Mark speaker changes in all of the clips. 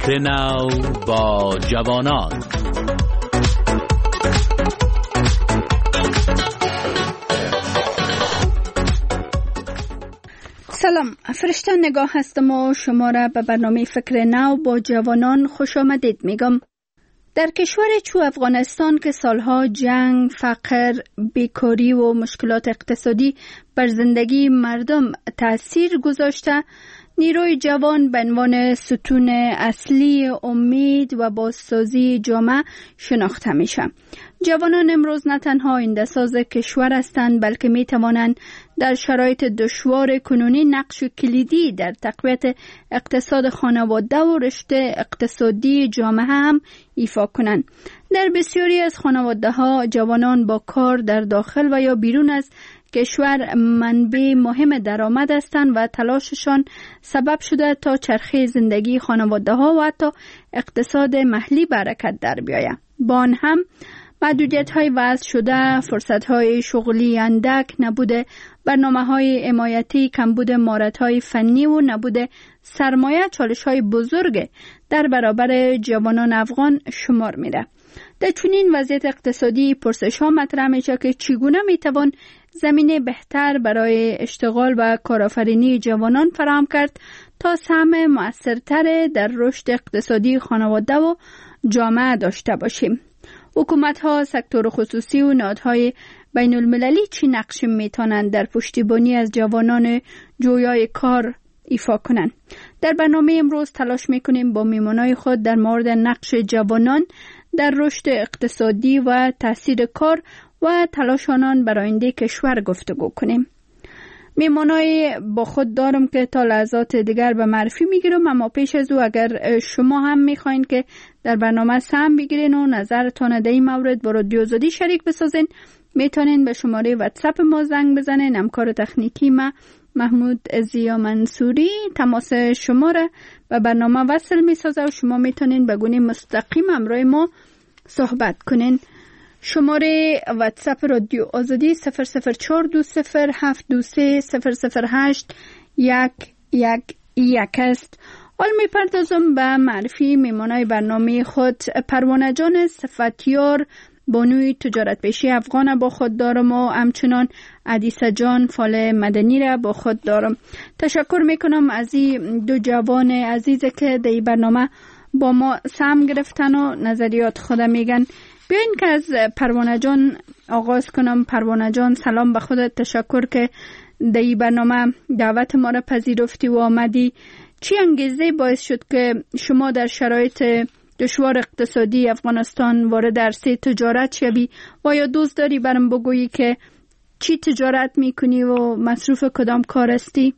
Speaker 1: فکر نو با جوانان.
Speaker 2: سلام، فرشته نگاه هستم و شما را به برنامه فکر نو با جوانان خوش آمدید میگم. در کشور چو افغانستان که سالها جنگ، فقر، بیکاری و مشکلات اقتصادی بر زندگی مردم تأثیر گذاشته، نیروی جوان به عنوان ستون اصلی امید و بازسازی جامعه شناخته میشه. جوانان امروز نه تنها آینده‌ساز کشور هستند، بلکه می توانند در شرایط دشوار کنونی نقش کلیدی در تقویت اقتصاد خانواده و رشد اقتصادی جامعه هم ایفا کنند. در بسیاری از خانواده‌ها جوانان با کار در داخل و یا بیرون از کشور منبع مهم درآمد هستند و تلاششان سبب شده تا چرخه زندگی خانواده‌ها و حتی اقتصاد محلی برکت در بیاید. با آن هم محدودیت‌های وضع شده، فرصت‌های شغلی اندک، نبود برنامه‌های حمایتی، کمبود مهارت‌های فنی و نبود سرمایه چالش‌های بزرگ در برابر جوانان افغان شمار می‌ره. در چنین وضعیت اقتصادی پرسش‌ها مطرح میشه که چگونه میتوان زمینه بهتر برای اشتغال و کارآفرینی جوانان فراهم کرد تا سهم مؤثرتر در رشد اقتصادی خانواده و جامعه داشته باشیم. حکومت‌ها، سکتور خصوصی و نهادهای بین المللی چی نقش میتونند در پشتیبانی از جوانان جویای کار ایفا کنند؟ در برنامه امروز تلاش میکنیم با میمونای خود در مورد نقش جوانان در رشد اقتصادی و تاثیر کار و تلاش آنان بر آینده کشور گفتگو کنیم. میمونای با خود دارم که تا لحظات دیگر به معرفی میگیرم، اما پیش از او اگر شما هم میخواین که در برنامه سهم بگیرین و نظرتان در این مورد با رادیو آزادی شریک بسازین، میتونین به شماره واتساپ ما زنگ بزنین. همکار تکنیکی ما محمود زیا منصوری تماس شما را به برنامه وصل میسازه و شما میتونین به گونه مستقیم همراه ما صحبت کنین. شماره واتساپ رادیو آزادی 0042072300811 است. حال میپردازم به معرفی میمانای برنامه خود. پروانه جان صفتیار بانوی تجارت پیشی افغان با خود دارم و همچنان عدیسه جان فال مدنی را با خود دارم. تشکر میکنم از این دو جوان عزیز که در این برنامه با ما سهم گرفتن و نظریات خود میگن. بیاین که از پروانه جان آغاز کنم. پروانه جان سلام به خودت، تشکر که در این برنامه دعوت ما را پذیرفتی و آمدی. چی انگیزه باعث شد که شما در شرایط دشوار اقتصادی افغانستان وارد عرصه تجارت شوی و یا دوست داری برام بگویی که چی تجارت میکنی و مصروف کدام کار هستی؟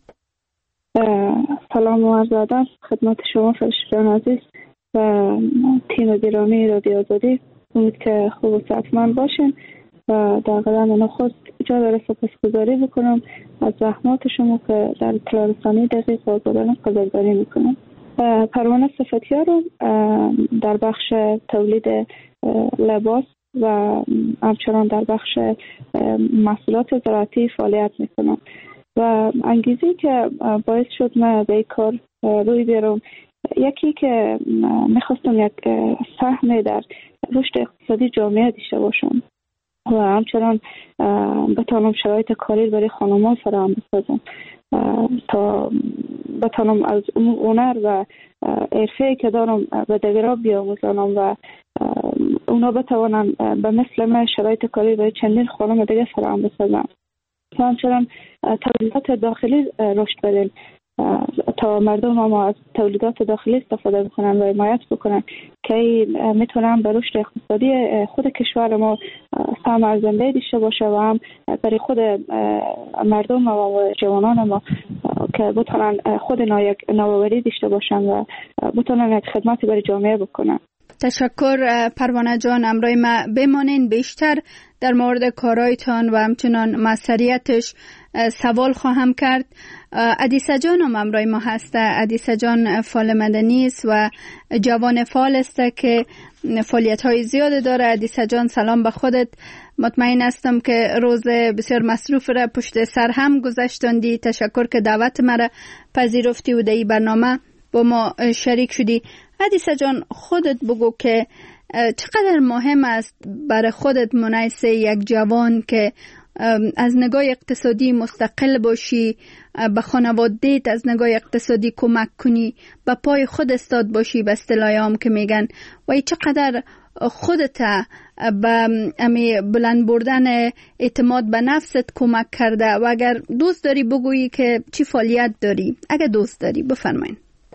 Speaker 3: سلام و عرض ادب خدمت شما فرشته جان عزیز و تیم گرامی رادیو آزادی. امید که خوب و صحتمند باشین و در قدم نخست جا داره سپاسگزاری بکنم از زحمات شما که در اطلاع رسانی دقیق و آزادانه قدردانی میکنم. پروانه صفتیار رو در بخش تولید لباس و همچنان در بخش محصولات زراعتی فعالیت میکنم و انگیزی که باعث شد من به این کار روی بیارم، یکی که میخواستم یک سهم در رشد اقتصادی جامعه داشته باشم و همچنان بتانم شرایط کاری برای خانمان فراهم بسازم تا بتانم از هنر و حرفه‌ای که دارم به دیگران بیاموزانم و اونا بتوانن به مثل من شرایط کاری برای چندین خانم دیگه فراهم بسازم و همچنان تولیدات داخلی رشد بدیم تا مردم ما از تولیدات داخلی استفاده بکنن و حمایت بکنن که میتونن به رشد اقتصادی خود کشور ما سهم ارزنده داشته باشه و هم برای خود مردم ما و جوانان ما که بتونن خود نوآوری داشته باشن و بتونن یک خدمتی برای جامعه بکنن.
Speaker 2: تشکر پروانه جان، امروز ما بمانین بیشتر در مورد کارایتان و همچنان مسئولیتش سوال خواهم کرد. عدیسه جان هم امروز ما هست. عدیسه جان فعال مدنی است و جوان فعال است که فعالیت های زیاد داره. عدیسه جان سلام به خودت. مطمئن هستم که روز بسیار مصروف را پشت سر هم گذاشتندی. تشکر که دعوت مرا پذیرفتی و در این برنامه با ما شریک شدی. حدیثه جان، خودت بگو که چقدر مهم است برای خودت منیس یک جوان که از نگاه اقتصادی مستقل باشی، به خانواده‌ت از نگاه اقتصادی کمک کنی، به پای خود استاد باشی به اصطلاح عام که میگن، و چقدر خودت به بلند بردن اعتماد به نفست کمک کرده. و اگر دوست داری بگویی که چی فعالیت داری، اگر دوست داری بفرمایید.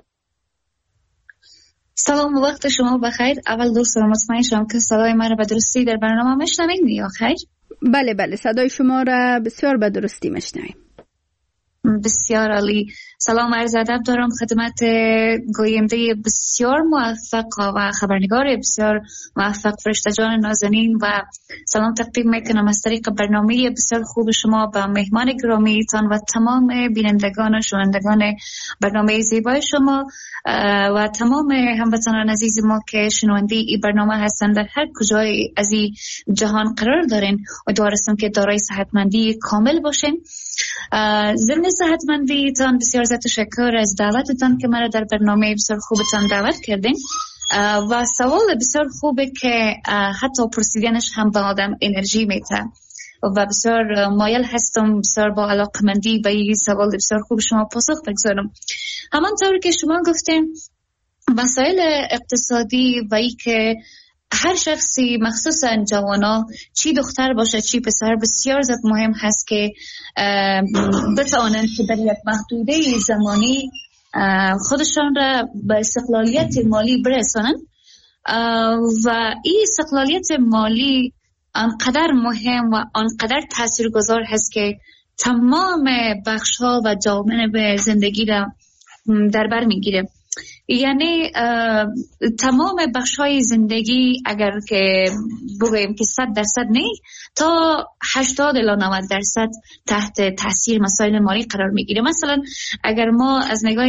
Speaker 4: سلام و وقت شما بخیر. اول دوست دارم مطمئن شم که صدای من را به درستی در برنامه میشنوید یا خیر؟
Speaker 2: بله، صدای شما را بسیار به درستی میشنویم.
Speaker 4: بسیار عالی. سلام عرض ادب دارم خدمت گوینده بسیار موفق و خبرنگار بسیار موفق فرشته جان نازنین و سلام تقدیم میکنم از طریق برنامه بسیار خوب شما به مهمان گرامیتان و تمام بینندگان و شنوندگان برنامه زیبای شما و تمام هموطنان عزیز ما که شنونده این برنامه هستند در هر کجای از این جهان قرار دارین. امیدوارم که دارای صحتمندی کامل باشین. ضمن صحتمندیتان بسیار تشکر از دعوتتان که مرا در برنامه بسیار خوبتان دعوت کردین و سوال بسیار خوبه که حتی پرسیدنش هم به آدم انرژی میده و بسیار مایل هستم بسیار با علاقمندی به این سوال بسیار خوب شما پاسخ بگذارم. همانطور که شما گفتین مسائل اقتصادی و ای که هر شخصی مخصوصا جوانا چی دختر باشه چی پسر بسیار زیاد مهم هست که بتوانند که در یک محدوده زمانی خودشان را به استقلالیت مالی برسانند و این استقلالیت مالی آنقدر مهم و آنقدر تاثیرگذار هست که تمام بخش‌ها و جوانب زندگی را در بر میگیره. یعنی تمام بخش‌های زندگی اگر که بگوییم که 100% نه تا 80 الی 90% تحت تاثیر مسائل مالی قرار میگیره. مثلا اگر ما از نگاه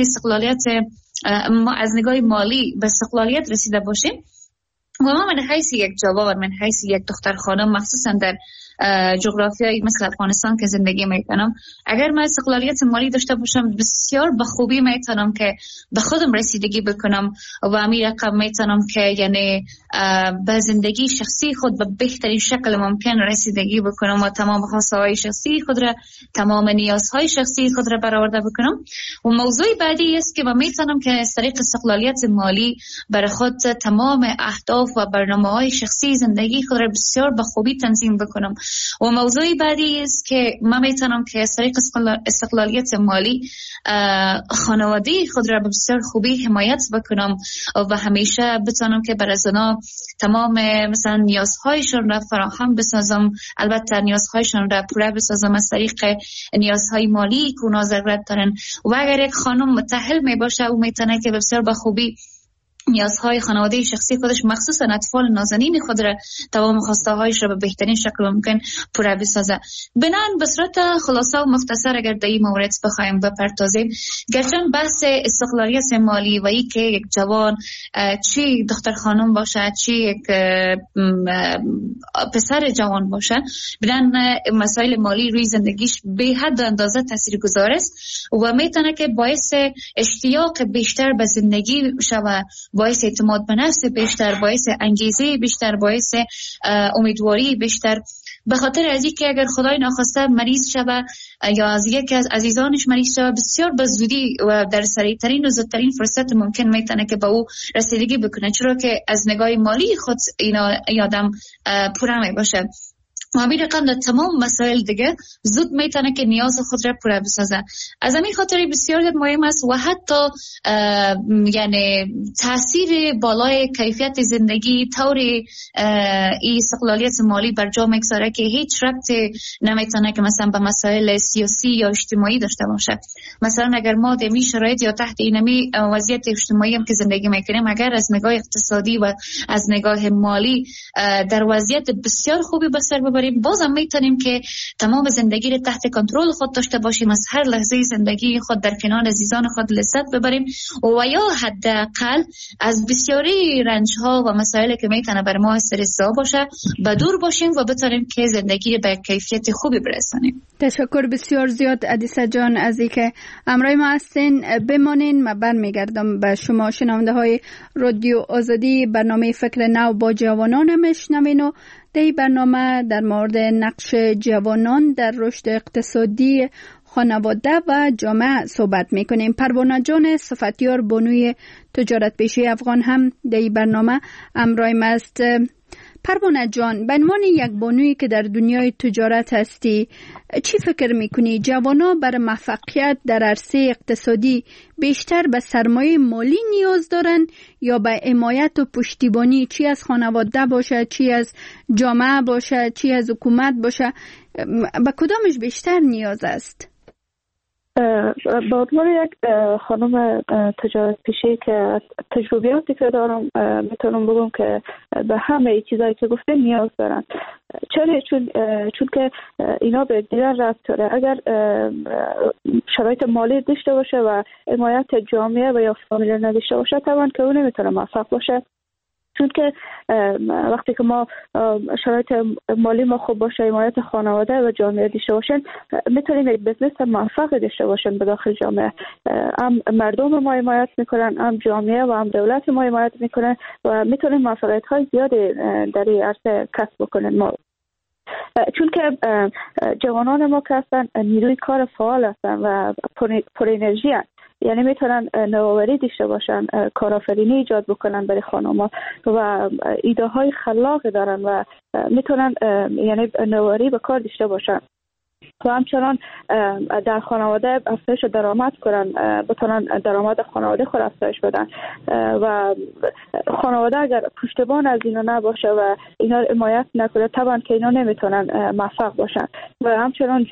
Speaker 4: مالی به استقلالیت رسیده باشیم و ما من حیث یک جوان، من حیث یک دختر خانم مخصوصا در جغرافیایی مثل افغانستان که زندگی میکنم، اگر من استقلالیت مالی داشته باشم بسیار به خوبی میتونم که به خودم رسیدگی بکنم و امیر رقم میتونم که یعنی به زندگی شخصی خود به بهترین شکل ممکن رسیدگی بکنم و تمام خواسته های شخصی خود را، تمام نیازهای شخصی خود را برآورده بکنم. و موضوع بعدی است که من میتونم که از طریق استقلالیت مالی برای خود تمام اهداف و برنامه‌های شخصی زندگی خود را بسیار به خوبی تنظیم بکنم. و موضوع بعدی است که من میتونم که از طریق استقلالیت مالی خانواده خود را بسیار خوبی حمایت بکنم و همیشه بتونم که برای زنا تمام مثلا نیازهایشون را فراهم بسازم، البته نیازهایشون را پوره بسازم از طریق نیازهای مالی که اونا ضرورت دارن. و اگر یک خانم متأهل می باشه او میتونه که بسیار به خوبی نیازهای خانواده شخصی خودش مخصوصا اطفال نازنین خود را تمام خواسته هایش را به بهترین شکل ممکن پوره بسازه. بنان به صورت خلاصه و مختصر اگر در این مورد بخوایم بپردازیم، گرچه بحث استقلالیت مالی و این که یک جوان چی دختر خانم باشه چی یک پسر جوان باشه، بنان مسائل مالی روی زندگیش به حد اندازه تاثیرگذار است و میتونه که باعث اشتیاق بیشتر به زندگی شوه، باعث اعتماد به نفس بیشتر، باعث انگیزه بیشتر، باعث امیدواری بیشتر. به خاطر از اینکه اگر خدای ناخواسته مریض شوه یا از یکی از عزیزانش مریض شوه بسیار به زودی و در سریعترین و زودترین فرصت ممکن میتونه که به او رسیدگی بکنه، چرا که از نگاه مالی خود اینا یادم پوره می باشه. همین رقم در تمام مسائل دیگه زود میتونه که نیاز خود را پوره بسازه. از همین خاطر بسیار مهم است و حتی یعنی تاثیر بالای کیفیت زندگی طور این استقلالیت مالی بر جا میگذاره که هیچ ربطی نمیتونه که مثلا به مسائل سیاسی یا اجتماعی داشته باشه. مثلا اگر ما در این شرایط یا تحت اینمی وضعیت اجتماعی هم که زندگی میکنیم، اگر از نگاه اقتصادی و از نگاه مالی در وضعیت بسیار خوبی به سر ببریم ببریم، بازم میتونیم که تمام زندگی رو تحت کنترل خود داشته باشیم، از هر لحظه زندگی خود در کنار عزیزان خود لذت ببریم و یا حداقل از بسیاری رنج ها و مسائلی که میتونه بر ما استرس باشه به دور باشیم و بتونیم که زندگی به کیفیت خوبی برسونیم.
Speaker 2: تشکر بسیار زیاد عدیسه جان از اینکه همراه ما هستین. بمانین، من برمیگردم به شما شنونده های رادیو آزادی. برنامه فکر نو با جوانان میشنوین و در این برنامه در مورد نقش جوانان در رشد اقتصادی خانواده و جامعه صحبت میکنیم. پروانه جان صفتیار، بانوی تجارت پیشه افغان، هم در این برنامه همراه ما است. پروانه جان، به عنوان یک بانویی که در دنیای تجارت هستی، چی فکر میکنی جوانا برای موفقیت در عرصه اقتصادی بیشتر به سرمایه مالی نیاز دارن یا به حمایت و پشتیبانی، چی از خانواده باشه، چی از جامعه باشه، چی از حکومت باشه، به کدامش بیشتر نیاز است؟
Speaker 3: به عنوان یک خانم تجارت پیشه که تجربیاتی که دارم میتونم بگم که به همه چیزایی که گفتم نیاز دارن. چرا؟ چون که اینا به دیگر ربط داره. اگر شرایط مالی داشته باشه و حمایت جامعه و یا فامیل نداشته باشه، طبعا که اون نمیتونه موفق باشه. چون که وقتی که ما شرایط مالی ما خوب باشه، حمایت خانواده و جامعه داشته باشن، میتونیم یک بزنس موفق داشته باشن به داخل جامعه. هم مردم ما حمایت میکنن، هم جامعه و هم دولت ما حمایت میکنن و میتونیم موفقیت های زیادی در این عرصه کسب بکنن ما. چون که جوانان ما که هستن نیروی کار فعال هستن و پر انرژی هستن، یعنی میتونن نوآوری داشته باشن، کارآفرینی ایجاد بکنن برای خانم‌ها و ایده های خلاق دارن و میتونن یعنی نوآوری به کار داشته باشن و همچنان در خانواده افزایش درآمد کنن، بتونن درآمد خانواده خود افزایش بدن و خانواده اگر پشتیبان از اینا نباشه و اینا حمایت نکنه، طبعا که اینا نمیتونن موفق باشن. و همچنان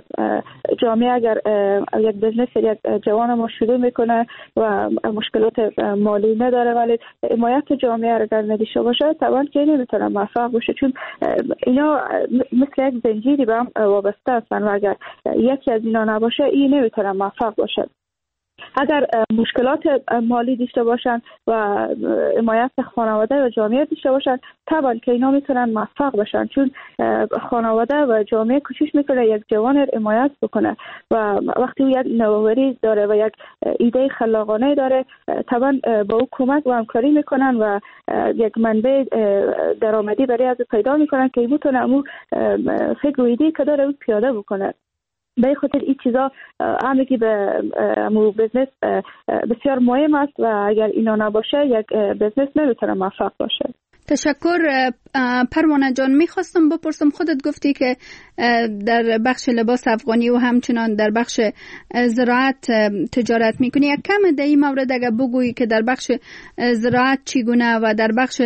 Speaker 3: جامعه اگر یک بزنس یک جوان ما شروع میکنه و مشکلات مالی نداره ولی حمایت جامعه اگر نداشته باشه، طبعا که نمیتونه موفق باشه. چون اینا مثل یک زنجیری به هم وابسته هستن و اگر یکی از اینا نباشه، این نمیتونه موفق باشه. اگر مشکلات مالی داشته باشن و حمایت خانواده و جامعه داشته باشن، طبعا که اینا میتونن موفق باشن. چون خانواده و جامعه کوشش میکنه یک جوان حمایت بکنه و وقتی یک نوآوری داره و یک ایده خلاقانه داره، طبعا با او کمک و همکاری میکنن و یک منبع درآمدی برای از پیدا میکنن که میتونه امو فکر و ایده که داره پیاده بکنه. به خاطر این چیزا همگی به بزنس بسیار مهم است و اگر اینا نباشه یک بزنس نمیتونه موفق باشه.
Speaker 2: تشکر پروانه جان. میخواستم بپرسم، خودت گفتی که در بخش لباس افغانی و همچنان در بخش زراعت تجارت میکنی. یک کم در این مورد اگر بگویی که در بخش زراعت چگونه و در بخش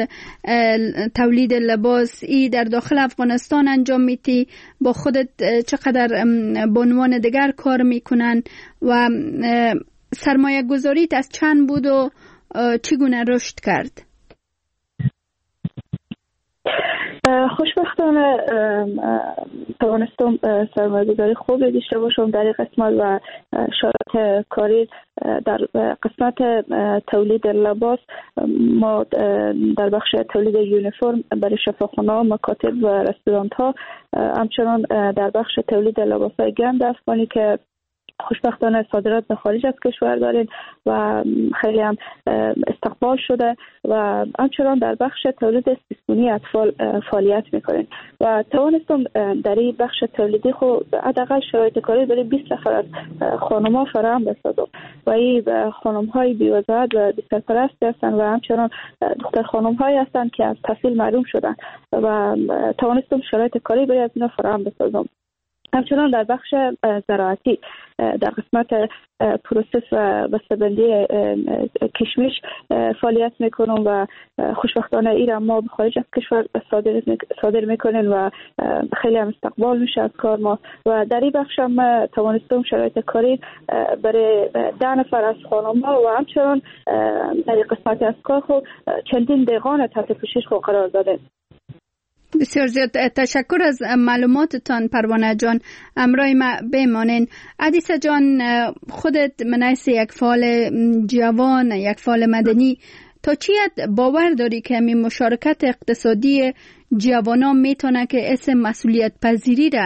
Speaker 2: تولید لباس ای در داخل افغانستان انجام میدی، با خودت چقدر به عنوان دیگر کار میکنن و سرمایه گذاریت از چند بود و چگونه رشد کرد؟
Speaker 3: خوشبختانه توانستم سرمایه‌گذاری خوبی داشته باشم در این قسمت و شرایط کاری در قسمت تولید لباس. ما در بخش تولید یونیفرم برای شفاخانه‌ها، مکاتب و رستوران‌ها، همچنان در بخش تولید لباس‌های گند افغانی که خوشبختانه صادرات به خارج از کشور داریم و خیلی هم استقبال شده و همچنان در بخش تولید سیستونی اطفال فعالیت میکنیم و توانستم در این بخش تولیدی خود حداقل شرایط کاری برای 20 نفر از خانم‌ها فراهم بسازم و این خانم‌های بی‌وزارت و بی‌سرپرست هستند و همچنان دختر خانم‌هایی هستند که از تحصیل محروم شدند و توانستم شرایط کاری برای از اینا فراهم بسازم. همچنان در بخش زراعتی در قسمت پروسس و بسته‌بندی کشمش فعالیت میکنم و خوشبختانه این ما به خارج از کشور صادر میکنیم و خیلی هم استقبال میشه از کار ما و در این بخش هم توانستم شرایط کاری برای 10 نفر از خانم‌ها و همچنان در این قسمت از کار خود چندین دهقان تحت پوشش خود قرار دادیم.
Speaker 2: بسیار زیاد تشکر از معلوماتتان پروانه جان. امرای ما بمانین. عدیسه جان، خودت منیس یک فعال جوان، یک فعال مدنی، تا چی باور داری که می مشارکت اقتصادی جوانان میتونه که اسم مسئولیت پذیری را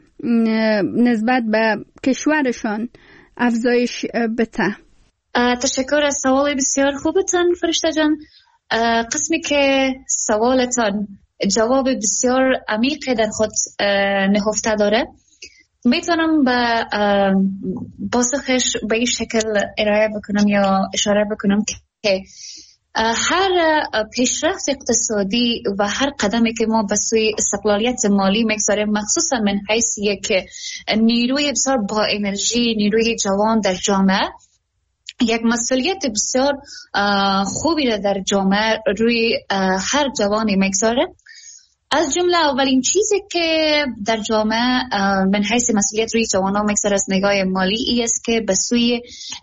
Speaker 2: نسبت به کشورشان افزایش بده؟
Speaker 4: تشکر از سوال بسیار خوبتان فرشته جان. قسمی که سوالتان جواب بسیار عمیق در خود نهفته داره، میتونم به پاسخش به این شکل ارائه بکنم یا اشاره بکنم که هر پیشرفت اقتصادی و هر قدمی که ما به سوی استقلالیت مالی میگذاریم، مخصوصا من حیث یک نیروی بسیار با انرژی، نیروی جوان در جامعه، یک مسئولیت بسیار خوبی را در جامعه روی هر جوانی میگذاره. از جمله اولین چیزی که در جامعه من حیث مسئولیت روی جوانان میگذاره از نگاه مالی ای است که به سوی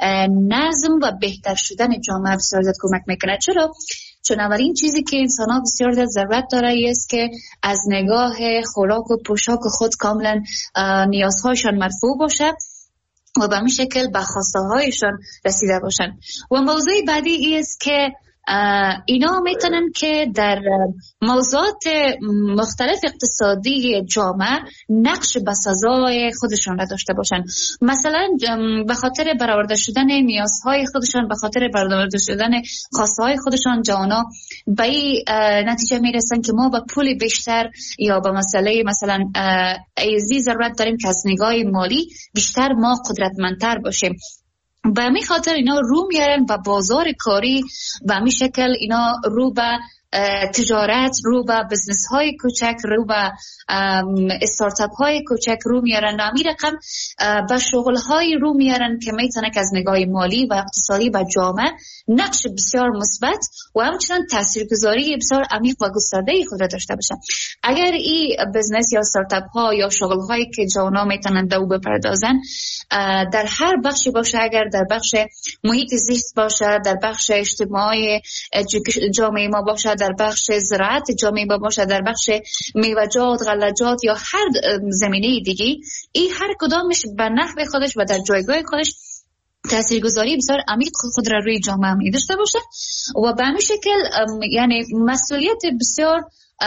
Speaker 4: نظم و بهتر شدن جامعه بسیار زیاد کمک میکنه. چرا؟ چون اولین چیزی که انسان ها بسیار زیاد ضرورت داره ای است که از نگاه خوراک و پوشاک خود کاملا نیازهایشان مرفوع باشه و به همین شکل به خواسته هایشان رسیده باشن. و موضوع بعدی ای است که اینا میتونن که در موضوعات مختلف اقتصادی جامعه نقش بسزای خودشان را داشته باشن. مثلا به خاطر برآورده شدن نیازهای خودشان، به خاطر برآورده شدن خواسته های خودشان، جوانا به این نتیجه میرسن که ما با پول بیشتر یا به مسئله مثلا ایزی ضرورت داریم که از نگاه مالی بیشتر ما قدرتمندتر باشیم. به همین خاطر اینا رو میارن و بازار کاری، به همین شکل اینا رو به تجارت، رو به بزنس های کوچک، رو به استارتاپ های کوچک رو میارن. همین رقم به شغل های رو میارن که میتونه که از نگاه مالی و اقتصادی و جامعه نقش بسیار مثبت و همچنان تاثیرگذاری بسیار عمیق و گسترده خود را داشته باشه. اگر این بزنس یا استارتاپ ها یا شغل هایی که جوانا میتونن دو بپردازن در هر بخشی باشه، اگر در بخش محیط زیست باشه، در بخش اجتماعی جامعه ما باشه، در بخش زراعت جامعه ما باشه، در بخش میوه‌جات، غله‌جات یا هر زمینه دیگه، این هر کدامش به نحو خودش و در جایگاه خودش تاثیرگذاری بسیار عمیق خود را روی جامعه می داشته باشه و به همین شکل یعنی مسئولیت بسیار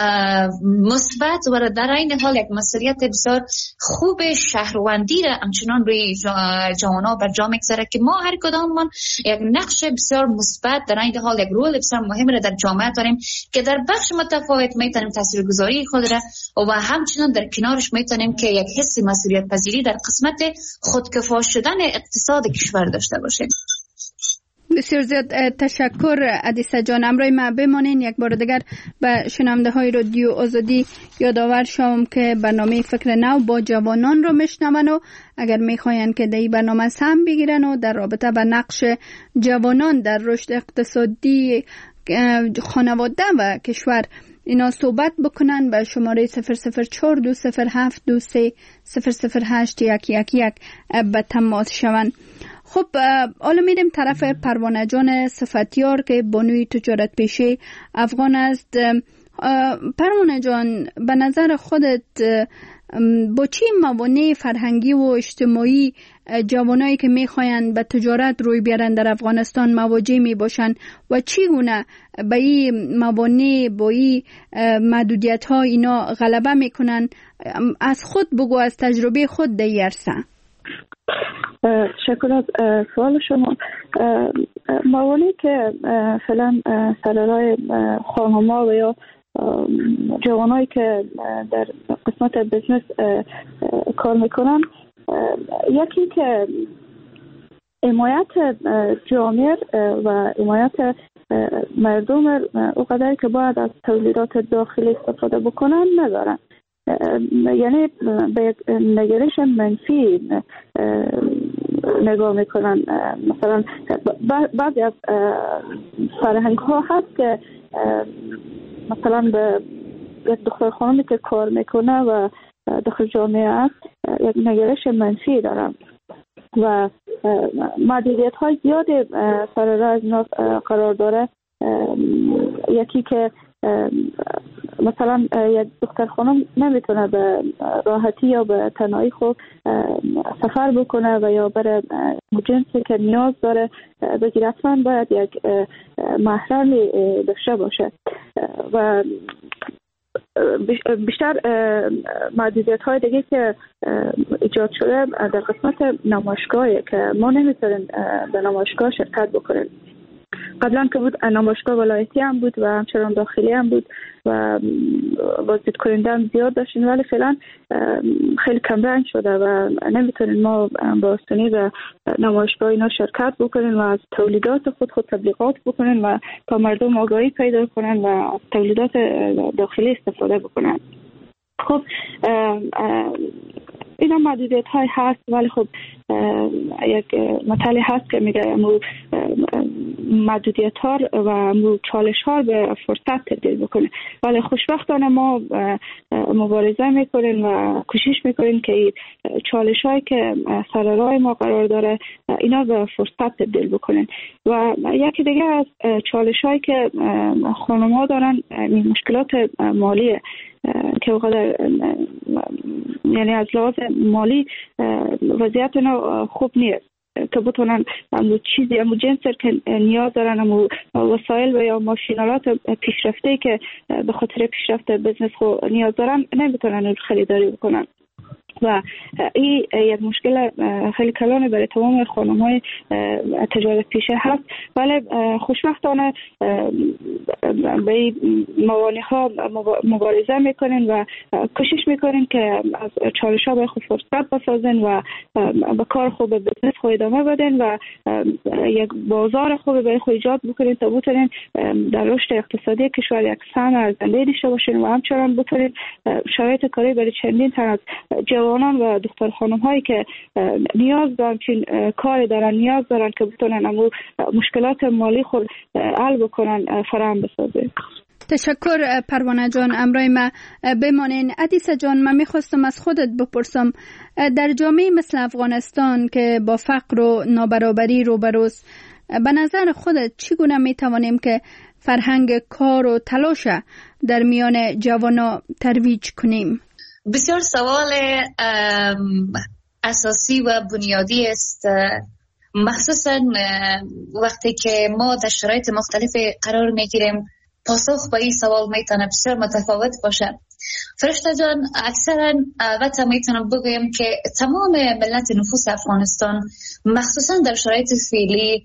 Speaker 4: مثبت و در این حال یک مسئولیت بسیار خوب شهروندی را همچنان روی جوانا بر جا میگذاره که ما هر کداممان یک نقش بسیار مثبت در این حال یک رول بسیار مهم را در جامعه داریم که در بخش متفاوت میتونیم تاثیرگذاری خود را و همچنان در کنارش میتونیم که یک حس مسئولیت پذیری در قسمت خودکفا شدن اقتصاد کشور داشته باشیم.
Speaker 2: بسیار زیاد تشکر عدیسه جان. امروز ما بمانین. یک بار دیگر به شنونده های رادیو آزادی یادآور شوم که برنامه فکر نو با جوانان رو میشنون و اگر میخواین که در این برنامه سهم بگیرن و در رابطه با نقش جوانان در رشد اقتصادی خانواده و کشور اینا صحبت بکنن، به شماره 0042072300811 به تماس شون. خب حالا میریم طرف پروانه جان صفتیار که بانوی تجارت پیشه افغان است. پروانه جان، به نظر خودت با چی موانع فرهنگی و اجتماعی جوانایی که میخواین به تجارت روی بیارن در افغانستان مواجه می باشن و چگونه به این موانع با این محدودیت ها اینا غلبه میکنن؟ از خود بگو، از تجربه خود در عرصه.
Speaker 3: شکر از سوال شما. موانعی که فعلا سررای خانم‌ها و یا جوانایی که در قسمت بزنس کار میکنن، یکی که حمایت جامعه و حمایت مردم اونقدر که باید از تولیدات داخلی استفاده بکنن ندارن، یعنی به یک نگرش منفی نگاه میکنن. مثلا بعضی از فرهنگ ها هست که مثلا به یک دختر خانمی که کار میکنه و داخل جامعه است یک نگرش منفی دارن و محدودیت های زیادی سر راه از اینا قرار داره یکی که مثلا یک دختر خانم نمیتونه به راحتی یا به تنهایی خود سفر بکنه و یا بره جنسی که نیاز داره بگیره، حتما باید یک محرمی داشته باشه و بیشتر محدودیت های دیگه که ایجاد شده در قسمت نمایشگاهی که ما نمیتونیم به نمایشگاه شرکت بکنیم. قبلا که بود نمایشگاه ولایتی هم بود و همچنان داخلی هم بود و بازدید کننده هم زیاد داشتیم، ولی فعلا خیلی کم رنگ شده و نمیتونیم ما با آسانی به نمایشگاه اینا شرکت بکنیم و از تولیدات خود تبلیغات بکنیم و تا مردم آگاهی پیدا کنن و از تولیدات داخلی استفاده بکنن. خب اینا محدودیت های هست، ولی خب یک مطلب هست که میگه محدودیت ها و چالش ها به فرصت تبدیل بکنه، ولی خوشبختانه ما مبارزه میکنیم و کوشش میکنیم که چالش هایی که سر راه ما قرار داره اینا به فرصت تبدیل بکنن. و یکی دیگه از چالش هایی که خانم ها دارن مشکلات مالیه که وقدر یعنی از لحاظ مالی وضعیت اینا خوب نیست که بتونن چیزی جنسی که نیاز دارن وسایل و یا ماشینالات پیشرفته که به خاطر پیشرفت بزنس خود نیاز دارن نمیتونن خریداری بکنن و این یک مشکل خیلی کلانه برای تمام خانم‌های تجارت پیشه هست. ولی خوشبختانه به موانع‌ها مبارزه میکنین و کوشش میکنین که از چالش‌ها به خود فرصت بسازین و به کار خود به بزنس خود ادامه بدین و یک بازار خوب برای خود ایجاد بکنین تا بتونین در رشد اقتصادی کشور یک سهم ارزنده داشته باشین و همچنان بتونین شرایط کاری برای چندین تن از جوانان و دختر خانم هایی که نیاز دارن چین کاری دارن نیاز دارن که بتونن امو مشکلات مالی خود حل بکنن فراهم بسازه.
Speaker 2: تشکر پروانه جان، امرای ما بمانین. عدیسه جان، من میخواستم از خودت بپرسم در جامعه مثل افغانستان که با فقر و نابرابری روبروست، به نظر خودت چگونه میتوانیم که فرهنگ کار و تلاش در میان جوانا ترویج کنیم؟
Speaker 4: بسیار سوال اساسی و بنیادی است، مخصوصا وقتی که ما در شرایط مختلف قرار میگیریم. پاسخ به این سوال میتونه بسیار متفاوت باشه. فرشته جان، اکثرا البته میتونم بگویم که تمام ملت نفوس افغانستان مخصوصا در شرایط فعلی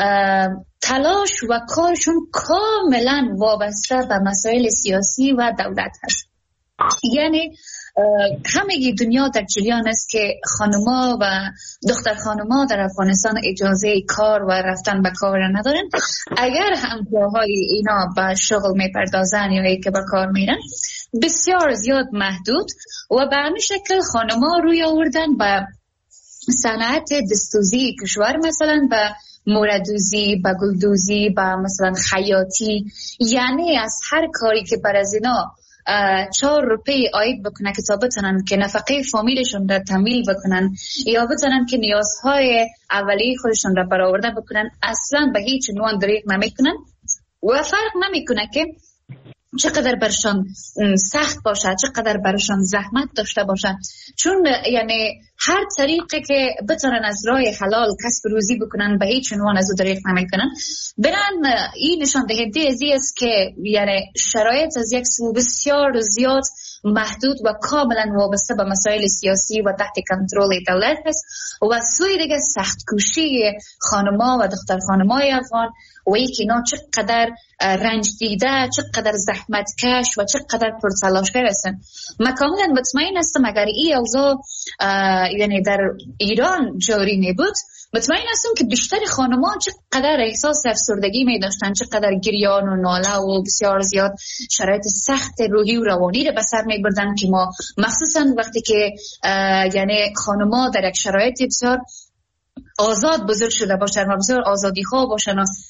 Speaker 4: تلاش و کارشون کاملا وابسته به مسائل سیاسی و دولت هست. یعنی همه دنیا در جریان است که خانما و دختر خانما در افغانستان اجازه کار و رفتن به کار ندارن. اگر همکارهای اینا به شغل میپردازن یا ای که به کار میرن بسیار زیاد محدود و به همین شکل خانما روی آوردن به صنعت دستوزی کشور، مثلا به موردوزی، به گلدوزی، به مثلا خیاطی. یعنی از هر کاری که بر از اینا 4 روپی عاید بکنن که تا بتونن که نفقه فامیلشون را تمویل بکنن یا بتونن که نیازهای اولیه خودشون را برآورده بکنن، اصلا به هیچ عنوان دریغ نمیکنن و فرق نمیکنه که چقدر برشان سخت باشه، چقدر برشان زحمت داشته باشه، چون یعنی هر طریقی که بتونن از راه حلال کسب روزی بکنن به هیچ عنوان از او دریغ نمیکنن. برن این نشان دهنده ازی است که یعنی شرایط از یک سو بسیار زیاد محدود و کاملا وابسته به مسائل سیاسی و تحت کنترل دولت است و سوی دیگه سخت کوشی خانما و دختر خانمای افغان و ای که اینا چقدر رنج دیده، چقدر زحمت کش و چقدر پرتلاشگر هستن. من کاملا مطمئن هستم اگر این اوضاع یعنی در ایران جاری نبود، مطمئن هستم که بیشتر خانمان چقدر احساس افسردگی می داشتن، چقدر گریان و ناله و بسیار زیاد شرایط سخت روحی و روانی رو به سر می بردن که ما مخصوصا وقتی که یعنی خانمان در یک شرایط بسیار آزاد بزرگ شده باشن و بسیار آزادی خواه باشن و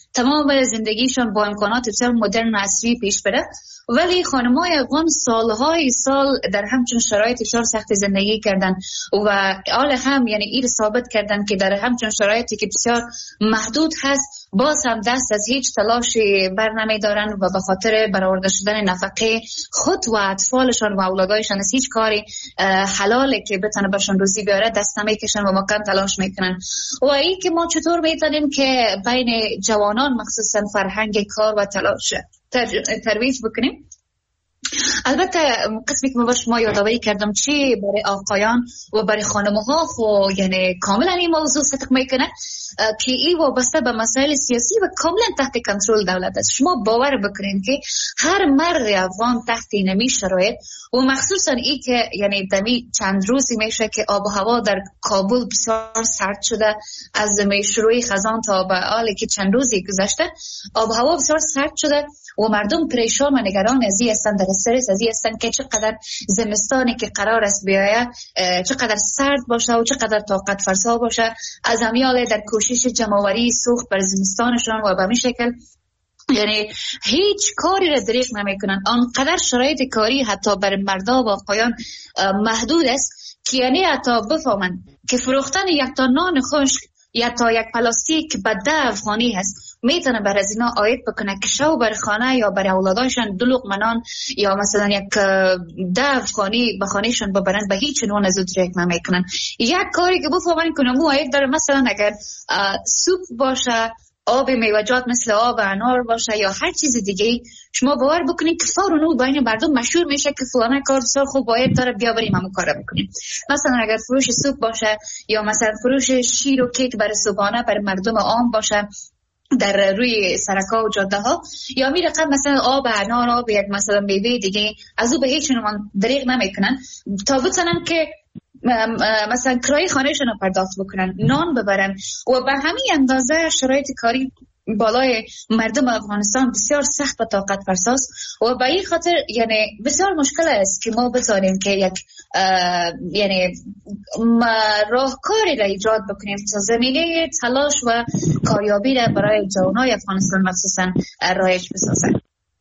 Speaker 4: تمام زندگیشان با امکانات بسیار مدرن و عصری پیش بره، ولی خانم‌های افغان سالهای سال در همچون شرایط بسیار سخت زندگی کردن و حال هم یعنی این ثابت کردن که در همچون شرایطی که بسیار محدود هست باز هم دست از هیچ تلاشی بر نمیدارن و به خاطر برآورده شدن نفقه خود و اطفالشان و اولادایشان از هیچ کاری حلاله که بتونه برشان روزی بیاره دست نمیکشن و مکان تلاش میکنن. و این که ما چطور میتونیم که بین جوانان مخصوصا فرهنگ کار و تلاش ترویج بکنیم. البته قسمی که باش ما یادآوری کردم چی برای آقایان و برای خانم‌ها خو یعنی کاملا این موضوع صدق میکنه که این وابسته به مسائل سیاسی و کاملا تحت کنترل دولت است. شما باور بکنید که هر مرد افغان تحت نمی شرایط و مخصوصا این که یعنی دمی چند روزی میشه که آب و هوا در کابل بسیار سرد شده، از شروع خزان تا به حالی که چند روزی گذشته آب و هوا بسیار سرد شده و مردم پریشان و نگران از این هستند، در استرس از این هستند که چقدر زمستانی که قرار است بیاید چقدر سرد باشه و چقدر طاقت فرسا باشه. از امیال در کوشش جمع‌آوری سوخت بر زمستانشان و به این شکل یعنی هیچ کاری را دریغ نمیکنن. آنقدر شرایط کاری حتی بر مردا و آقایان محدود است که یعنی حتی بفهمن که فروختن یک تا نان خشک یا تا یک پلاستیک به 10 افغانی هست میتونه بر از اینا عاید بکنه که شو بر خانه یا بر اولادایشان 2 لقمه نان یا مثلا یک 10 افغانی به خانهشان ببرن، به هیچ عنوان از دریغ نمیکنن. یک کاری که بفهمن که مو عاید داره، مثلا اگر سوپ باشه، آب میوه‌جات مثل آب انار باشه یا هر چیز دیگه، شما باور بکنید که فوراً بین مردم مشهور میشه که فلانه کار بسیار خوب باید داره، بیا بریم همون کارو بکنیم. مثلا اگر فروش سوپ باشه یا مثلا فروش شیر و کیک برای صبحانه برای مردم عام باشه در روی سرک‌ها و جاده ها، یا می رقم مثلا آب انار، آب یک مثلا میوه دیگه، از او به هیچ عنوان دریغ نمیکنن تا بتونن که مثلا کرایه خانهشون رو پرداخت بکنن، نان ببرن. و به همین اندازه شرایط کاری بالای مردم افغانستان بسیار سخت و طاقت فرساست و به این خاطر یعنی بسیار مشکل است که ما بتونیم که یک یعنی راهکاری را ایجاد بکنیم تا زمینه تلاش و کاریابی را برای جوانای افغانستان مخصوصا رایج بسازن.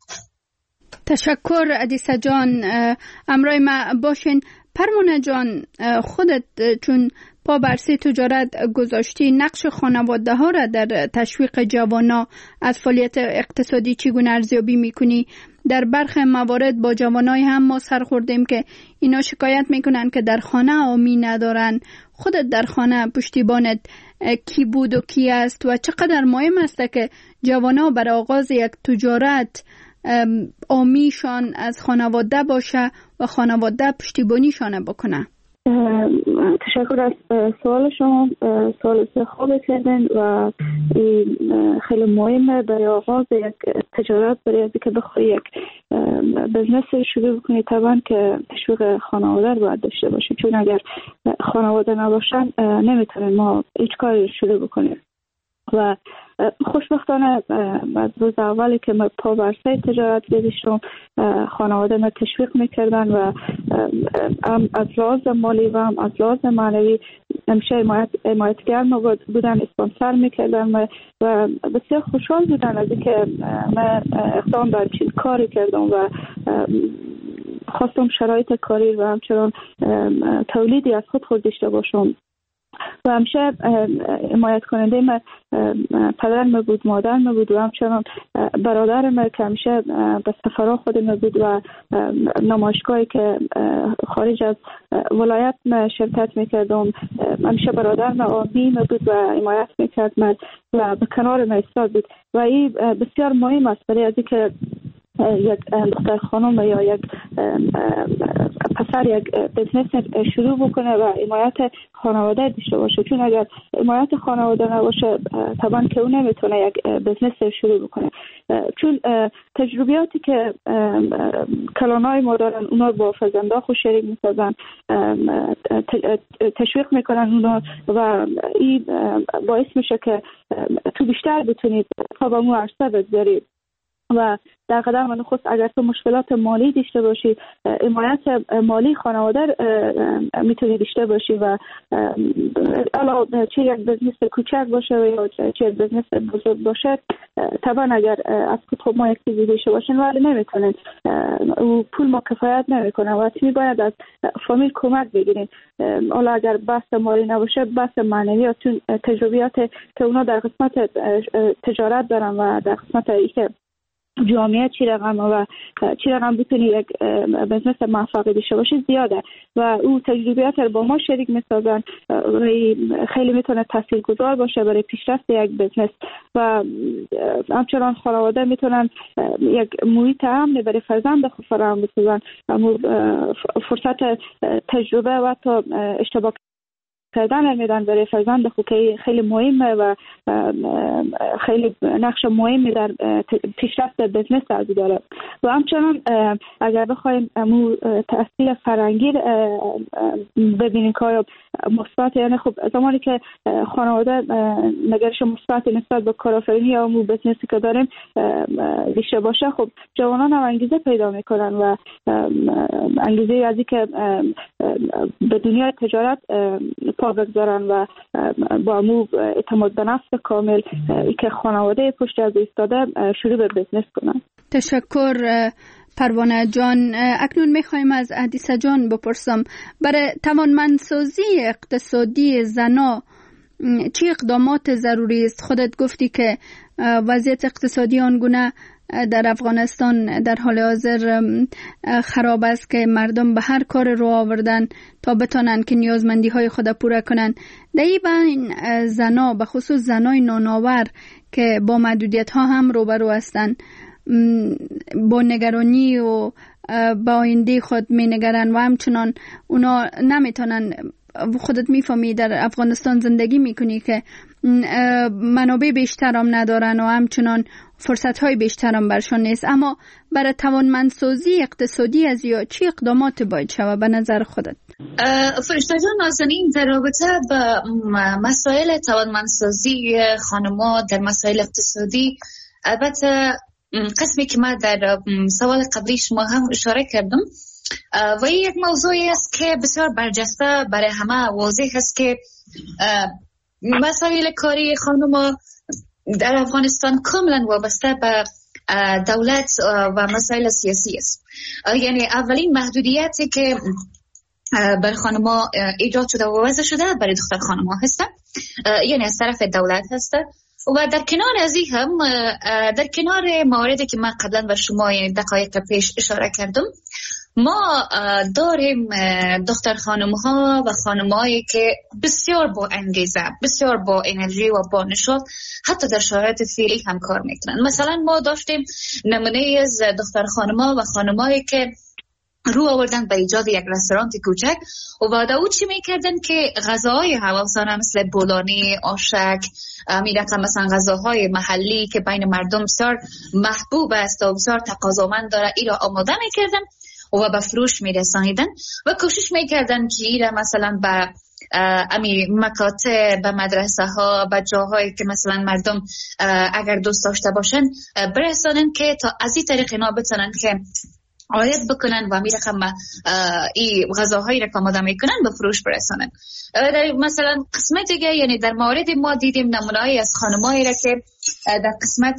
Speaker 2: تشکر عدیسه جان، امرای ما باشین. پرمونه جان، خودت چون پا برسی تجارت گذاشتی، نقش خانواده ها را در تشویق جوانا از فعالیت اقتصادی چگونه ارزیابی میکنی؟ در برخی موارد با جوانای هم ما سر خوردیم که اینا شکایت میکنن که در خانه آمی ندارن. خودت در خانه پشتیبانت کی بود و کی است و چقدر مهم است که جوانا برای آغاز یک تجارت آمیشان از خانواده باشه و خانواده پشتیبانیشان بکنه؟
Speaker 3: تشکر از سوال شما. سوال خوب کردن و خیلی مهمه برای آغاز یک تجارت، برای از که بخوای یک بزنس شروع بکنی طبعا که تشویق خانواده رو باید داشته باشی، چون اگر خانواده نباشن نمیتونیم ما هیچ کاری شروع بکنیم. و خوشبختانه از روز اولی که من پا بر سر تجارت گذاشتم خانواده من تشویق میکردن و هم از لحاظ مالی و هم از لحاظ معنوی همیشه حمایتگر بودن، اسپانسر میکردن و بسیار خوشحال بودن از اینکه من اقدام بر چیز کاری کردم و خواستم شرایط کاری و همچنان تولیدی از خود داشته باشم. و همیشه حمایت کننده من پدر من بود، مادر من بود و همچنان برادر من که همیشه به سفرها خود من بود و نمایشگاهی که خارج از ولایت من شرکت میکردم همیشه برادر من آمی من بود و حمایت میکرد من و به کنار من ایستاد بود. و این بسیار مهم است برای از اینکه یک دختر خانم یا یک پسر یک بزنس شروع بکنه و حمایت خانواده داشته باشه، چون اگر حمایت خانواده نباشه طبعا که اون نمیتونه یک بزنس شروع بکنه. چون تجربیاتی که کلانای ما دارن اونا با فرزندا خود شریک میسازن، تشویق میکنن اونا و این باعث میشه که تو بیشتر بتونید تا به اون عرصه بگذارید و در قدم نخست اگر تو مشکلات مالی داشته باشی، حمایت مالی خانواده میتونی داشته باشی و علاوه چه یک بزنس کوچک باشه یا چه یک بزنس بزرگ باشه، طبعا اگر از خود ما یک چیزی داشته باشین ولی نمیتونین و پول ما کفایت نمیکنه و می باید از فامیل کمک بگیرین. حالا اگر بحث مالی نباشه، بحث معنوی تجربیات که اونا در قسمت تجارت دارن و در قسمت اینکه جامعه چی رقم بتونی یک بزنس موفقی داشته باشی زیاده و او تجربیات رو با ما شریک میسازن و خیلی میتونه تاثیرگذار باشه برای پیشرفت یک بزنس و همچنان خانواده میتونن یک محیط امن برای فرزند خود فراهم بسازن. فرصت تجربه و تا اشتباه کردن میدن برای فرزند خود که خیلی مهمه و خیلی نقش مهمی در پیشرفت بزنس ازی داره. و همچنان اگر بخوایم تأثیر فرهنگی ببینیم که آیا مثبت، یعنی خب زمانی که خانواده نگرش مثبت نسبت به کارآفرینی یا بزنسی که داریم داشته باشه، خب جوانان هم انگیزه پیدا میکنن و انگیزه از اینکه به دنیای تجارت پا بگذارن و با اعتماد به نفس کامل که خانواده پشت از ایستاده شروع به بزنس کنن.
Speaker 2: تشکر پروانه جان. اکنون میخوایم از حدیثه جان بپرسم برای توانمندسازی اقتصادی زنا چه اقدامات ضروری است؟ خودت گفتی که وضعیت اقتصادی آنگونه در افغانستان در حال حاضر خراب است که مردم به هر کار رو آوردن تا بتانن که نیازمندی های خود پوره کنن. در این زنا، به خصوص زنای نانآور که با محدودیت ها هم روبرو هستند، با نگرانی و با آینده خود می نگرن و همچنان اونا نمیتونن. خودت میفهمی در افغانستان زندگی میکنی که منابع بیشتر هم ندارن و همچنان فرصت های بیشتر هم برشان نیست. اما برای توانمندسازی اقتصادی از یا چی اقدامات باید شود به نظر خودت؟
Speaker 4: فرشته جان نازنین، در رابطه با مسائل توانمندسازی خانم‌ها در مسائل اقتصادی، البته قسمی که من در سوال قبلی شما هم اشاره کردم و یک موضوعی است که بسیار برجسته برای همه واضح است که مسائل کاری خانم‌ها در افغانستان کاملا وابسته به دولت و مسائل سیاسی است. یعنی اولین محدودیتی که برای خانم‌ها ایجاد شده و وضع شده برای دختر خانم‌ها هست، یعنی از طرف دولت هست. و در کنار از این هم، در کنار مواردی که من قبلا به شما دقایق پیش اشاره کردم، ما داریم دختر خانم‌ها و خانم‌هایی که بسیار با انگیزه، بسیار با انرژی و با نشاط حتی در شرایط فعلی هم کار میکنن. مثلا ما داشتیم نمونه از دختر خانم‌ها و خانم‌هایی که رو آوردن به ایجاد یک رستوران کوچک و بعد او چی میکردن که غذاهای هواسانه مثل بولانی، آشک، میرقم مثلا غذاهای محلی که بین مردم بسیار محبوب است و بسیار تقاضامند داره، ای را آماده میکردن و به فروش میرسانیدن و کوشش میکردن که ای را مثلا به مکاتب، به مدرسه ها، به جاهایی که مثلا مردم اگر دوست داشته باشن برسانن که تا از این طریق اینا بتونن که عاید بکنن و میرقم این غذاهایی را که آماده میکنن به فروش برسانن. در مثلا قسمت دیگه، یعنی در مورد ما دیدیم نمونه‌ای از خانمایی را که در قسمت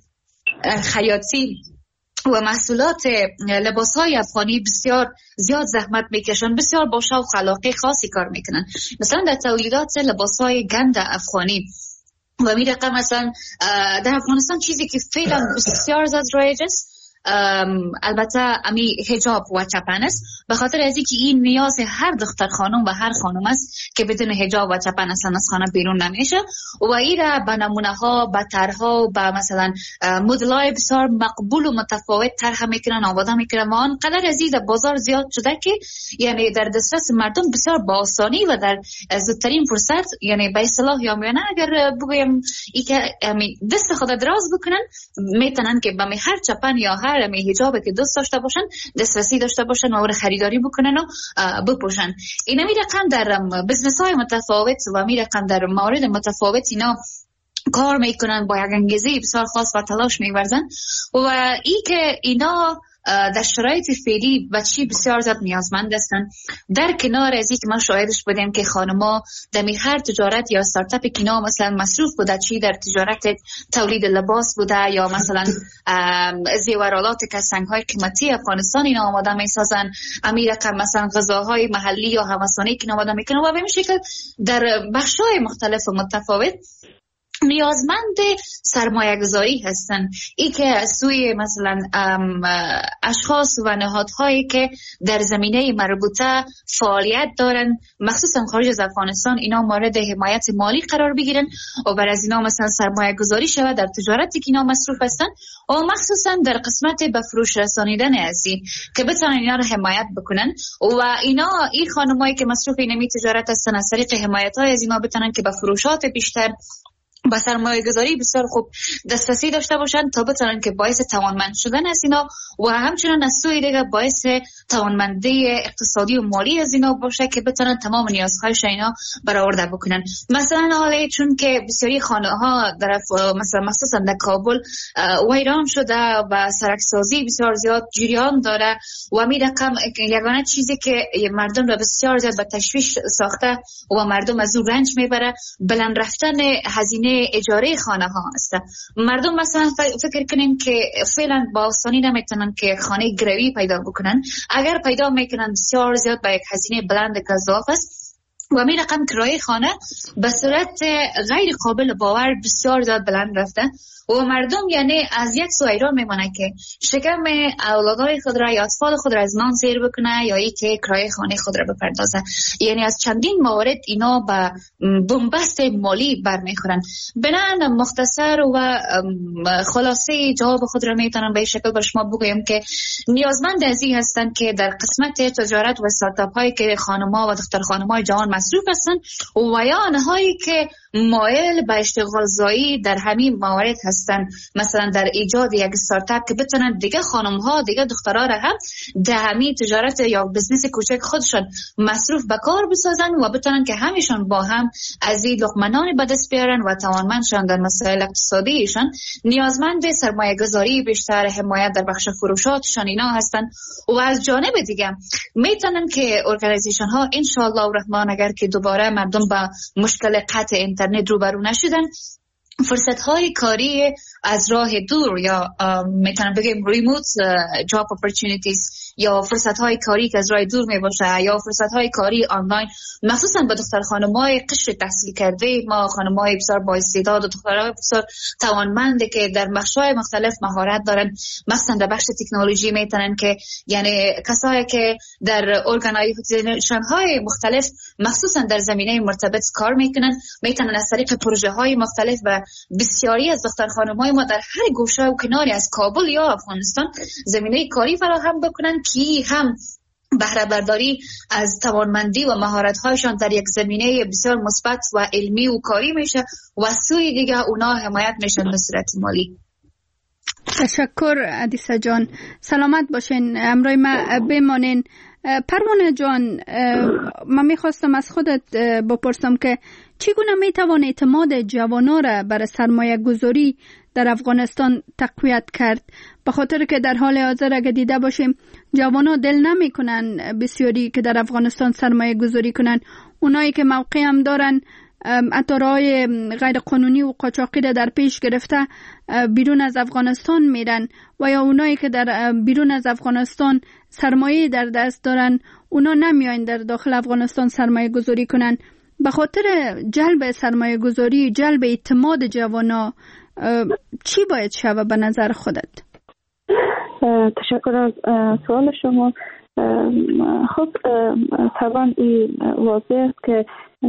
Speaker 4: خیاطی و محصولات لباس‌های افغانی بسیار زیاد زحمت میکشن، بسیار با شوق و علاقه خاصی کار میکنن. مثلا در تولیدات لباس‌های گند افغانی و میرقم مثلا در افغانستان چیزی که فعلا بسیار زیاد رایج است البته امی حجاب و چپن است، به خاطر از اینکه این نیاز هر دختر خانم و هر خانم است که بدون حجاب و چپن اصلا از خانه بیرون نمیشه و این را به نمونه ها، به طرح‌ها و به مثلا مدل‌های بسیار مقبول و متفاوت طرح میکنن، آماده میکنن و آنقدر عزیز بازار زیاد شده که یعنی در دسترس مردم بسیار با آسانی و در زودترین فرصت، یعنی به اصطلاح یامیانه اگر بگویم ای که دست خود دراز بکنن میتونن که به هر چپن یا هر حجابی که دوست داشته باشن دسترسی داشته باشن و اون خریداری بکنن و بپوشن. اینا می رقم در بزنس های متفاوت و می رقم در موارد متفاوت اینا کار میکنن، با یک انگیزه بسیار خاص و تلاش میورزن و ای که اینا در شرایط فعلی بچی بسیار زیاد نیازمند هستند. در کنار از این که ما شاهدش بودیم که خانما در هر تجارت یا استارتاپ که اینا مثلا مصروف بوده، چی در تجارت تولید لباس بوده یا مثلا زیورالات که سنگ‌های قیمتی افغانستان اینا آماده میسازن، امیر که مثلا غذاهای محلی یا همسانی که آماده میکنن و به این شکل در بخش‌های مختلف و متفاوت نیازمند سرمایه گذاری هستن. ای که از سوی مثلا اشخاص و نهادهایی که در زمینه مربوطه فعالیت دارن مخصوصا خارج از افغانستان، اینا مورد حمایت مالی قرار بگیرن و بر از اینا مثلا سرمایه گذاری شود در تجارتی که اینا مصروف هستن و مخصوصا در قسمت به فروش رسانیدن ازی که بتونن اینا رو حمایت بکنن و اینا این خانمایی که مصروف اینمی تجارت هستن از طریق حمایت های از اینا بتونن که به فروشات بیشتر با سرمایه گذاری بسیار خوب دسترسی داشته باشن تا بتونن که باعث توانمند شدن از اینا و همچنان از سوی دیگه باعث توانمندی اقتصادی و مالی از اینا باشه که بتونن تمام نیازهایش اینا برآورده بکنن. مثلا حالا چون که بسیاری خانه ها در مثلا مخصوصا در کابل ویران شده و سرکسازی بسیار زیاد جریان داره و می رقم یگانه چیزی که مردم را بسیار زیاد به تشویش ساخته و مردم از اون رنج میبره بلند رفتن هزینه اجاره خانه ها هست. مردم مثلا فکر کنیم که فعلا با آسانی نمیتونن که خانه گروی پیدا بکنن، اگر پیدا میکنن بسیار زیاد با یک هزینه بلند گزاف است و می رقم کرایه خانه به صورت غیر قابل باور بسیار زیاد بلند رفته و مردم یعنی از یک سو ایران میمونه که شکم اولادای خود را یا اطفال خود را از نان سیر بکنه یا ای که کرایه خانه خود را بپردازه. یعنی از چندین موارد اینا به بنبست مالی برمیخورن. بنابراین مختصر و خلاصه جواب خود را میتونم به این شکل بر شما بگویم که نیازمند از این هستن که در قسمت تجارت و استارتاپ هایی که خانم‌ها و دختر خانم‌های جوان مصروف هستن و یا آنهایی که مایل به اشتغال زایی در همین موارد هستن، مثلا در ایجاد یک استارتاپ که بتونن دیگه خانم‌ها دیگه دخترها را هم در همین تجارت یا بزنس کوچک خودشون مصروف به کار بسازن و بتونن که همیشون با هم از این لقمه به دست بیارن و توانمند شن در مسائل اقتصادیشان. نیازمند سرمایه گذاری بیشتر، حمایت در بخش فروشاتشان اینا هستن و از جانب دیگه میتونن که ارگانیزیشن ها ان شاء الله الرحمن اگر که دوباره مردم با مشکل قطع اینترنت روبرو نشدن فرصت های کاری از راه دور یا میتونم بگم ریموت جاب اپورتونیتیز یا فرصت های کاری که از راه دور می باشه یا فرصت های کاری آنلاین مخصوصا به دختر خانم‌های قشر تحصیل کرده ما، خانم‌های بسیار با استعداد و دخترای بسیار توانمند که در بخش‌های مختلف مهارت دارن، مثلا در بخش تکنولوژی میتونن که یعنی کسایی که در ارگانایزیشن های مختلف مخصوصا در زمینه مرتبط کار میکنن میتونن از طریق پروژه های مختلف و بسیاری از دختر خانم‌های ما در هر گوشه و کناری از کابل یا افغانستان زمینه کاری فراهم بکنن که هم بهره برداری از توانمندی و مهارت‌هایشان در یک زمینه بسیار مثبت و علمی و کاری میشه و سوی دیگه اونا حمایت میشن به صورت مالی.
Speaker 2: تشکر عدیسه جان، سلامت باشین، امروی ما بمانین. پروانه جان، من میخواستم از خودت بپرسم که چگونه میتوان اعتماد جوانان را برای سرمایه گذاری در افغانستان تقویت کرد؟ به خاطر که در حال حاضر اگه دیده باشیم جوانان دل نمی کنن بسیاری که در افغانستان سرمایه گذاری کنن. اونایی که موقع هم دارن اتارهای غیر قانونی و قاچاقی را در پیش گرفته بیرون از افغانستان میرن و یا اونایی که در بیرون از افغانستان سرمایه در دست دارن اونا نمیاین در داخل افغانستان سرمایه گذاری کنن. به خاطر جلب سرمایه گذاری، جلب اعتماد جوانا چی باید شود به نظر خودت؟
Speaker 3: تشکر از سوال شما. خب طبعا این واضح است که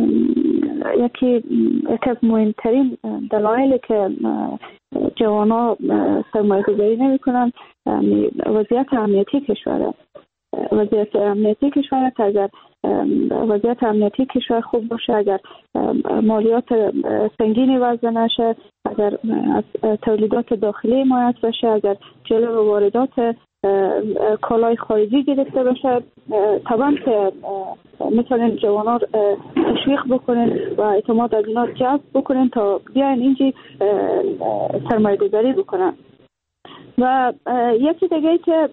Speaker 3: یکی از مهمترین دلایلی که جوانا سرمایه گذاری نمی کنند وضعیت امنیتی کشور است. وضعیت امنیتی کشور است. اگر وضعیت امنیتی کشور خوب باشه، اگر مالیات سنگینی وضع نشه، اگر از تولیدات داخلی حمایت بشه، اگر جلب واردات کالای خارجی گرفته باشه، طبعا که مثلا جوانان تشویق بکنن و اعتماد از اینا جذب بکنن تا بیاین اینجی سرمایه گذاری بکنن. و یکی دیگه که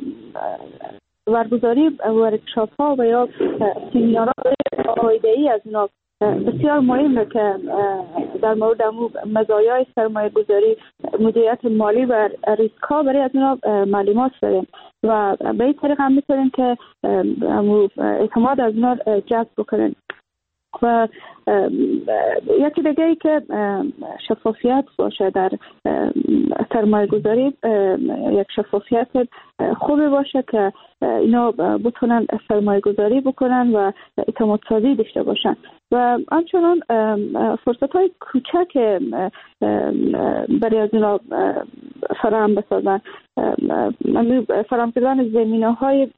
Speaker 3: برگزاری ورکشاپ ها و یا سمینارها فایده‌ای از اینا بسیار مهمه که در مورد مزایای سرمایه گذاری، مدیریت مالی و ریسک ها برای از اینا معلومات داریم و به این طریق هم میتونیم که اعتماد از اینا جذب بکنیم. و یکی دیگه ای که شفافیت باشه در سرمایه گذاری، یک شفافیت خوبی باشه که اینا بتونن سرمایه گذاری بکنن و اعتماد سازی داشته باشن و همچنان فرصت های کوچک برای از اینا فراهم بسازن. فراهم کردن زمینه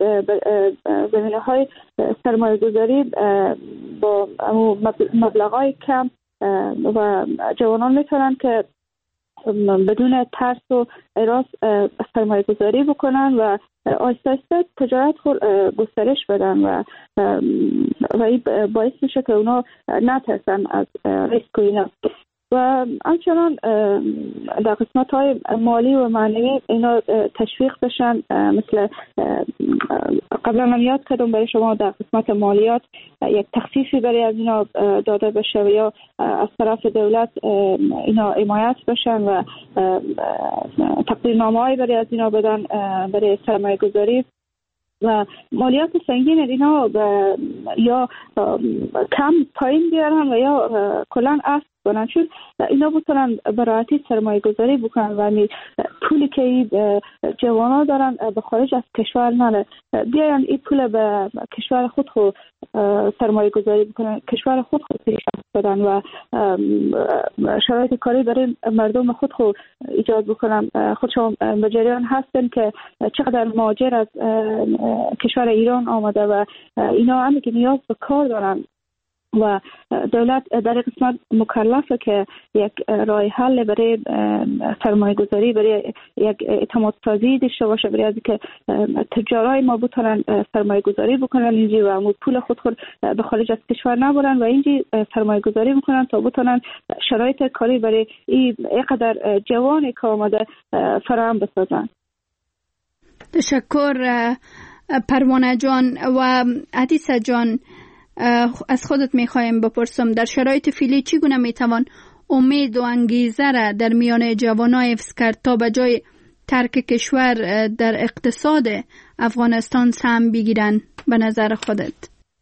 Speaker 3: های سرمایه گذاری با مبلغ‌های کم و جوانان میتونن که بدون ترس و اراس سرمایه گذاری بکنن و آهسته آهسته تجارت گسترش بدن و این باعث میشه که اونا نترسن از ریسک و اینا. و همچنان در قسمت های مالی و معنوی اینا تشویق بشن. مثل قبلا من یاد کردم برای شما در قسمت مالیات یک تخفیفی برای از اینا داده بشه و یا از طرف دولت اینا حمایت بشن و تقدیرنامه هایی برای از اینا بدن برای سرمایه گذاری و مالیات سنگین اینا یا کم پایین بیارن و یا کلان افت کنن، چون اینا بتونن براحتی سرمایه گذاری بکنن و پولی که جوانا دارن به خارج از کشور نره، بیاین این پول به کشور خود سرمایه گذاری بکنن، کشور خود پیشرفت بدن و شرایط کاری برای مردم خود ایجاد بکنن. خودشون به جریان هستن که چقدر مهاجر از کشور ایران آمده و اینا هم که نیاز به کار دارن و دولت در قسمت مکلفه که یک راه حل برای سرمایه گذاری، برای یک اعتماد سازی داشته باشه، برای از که تجارای ما بتونن سرمایه گذاری بکنن اینجی و پول خود به خارج از کشور نبرن و اینجی سرمایه گذاری بکنن تا بتونن شرایط کاری برای اینقدر جوانی که آمده فراهم بسازن.
Speaker 2: تشکر پروانه جان. و حدیثه جان، از خودت میخوایم بپرسم در شرایط فعلی چگونه میتوان امید و انگیزه را در میان جوانای حفظ کرد تا به جای ترک کشور در اقتصاد افغانستان سهم بگیرن به نظر خودت؟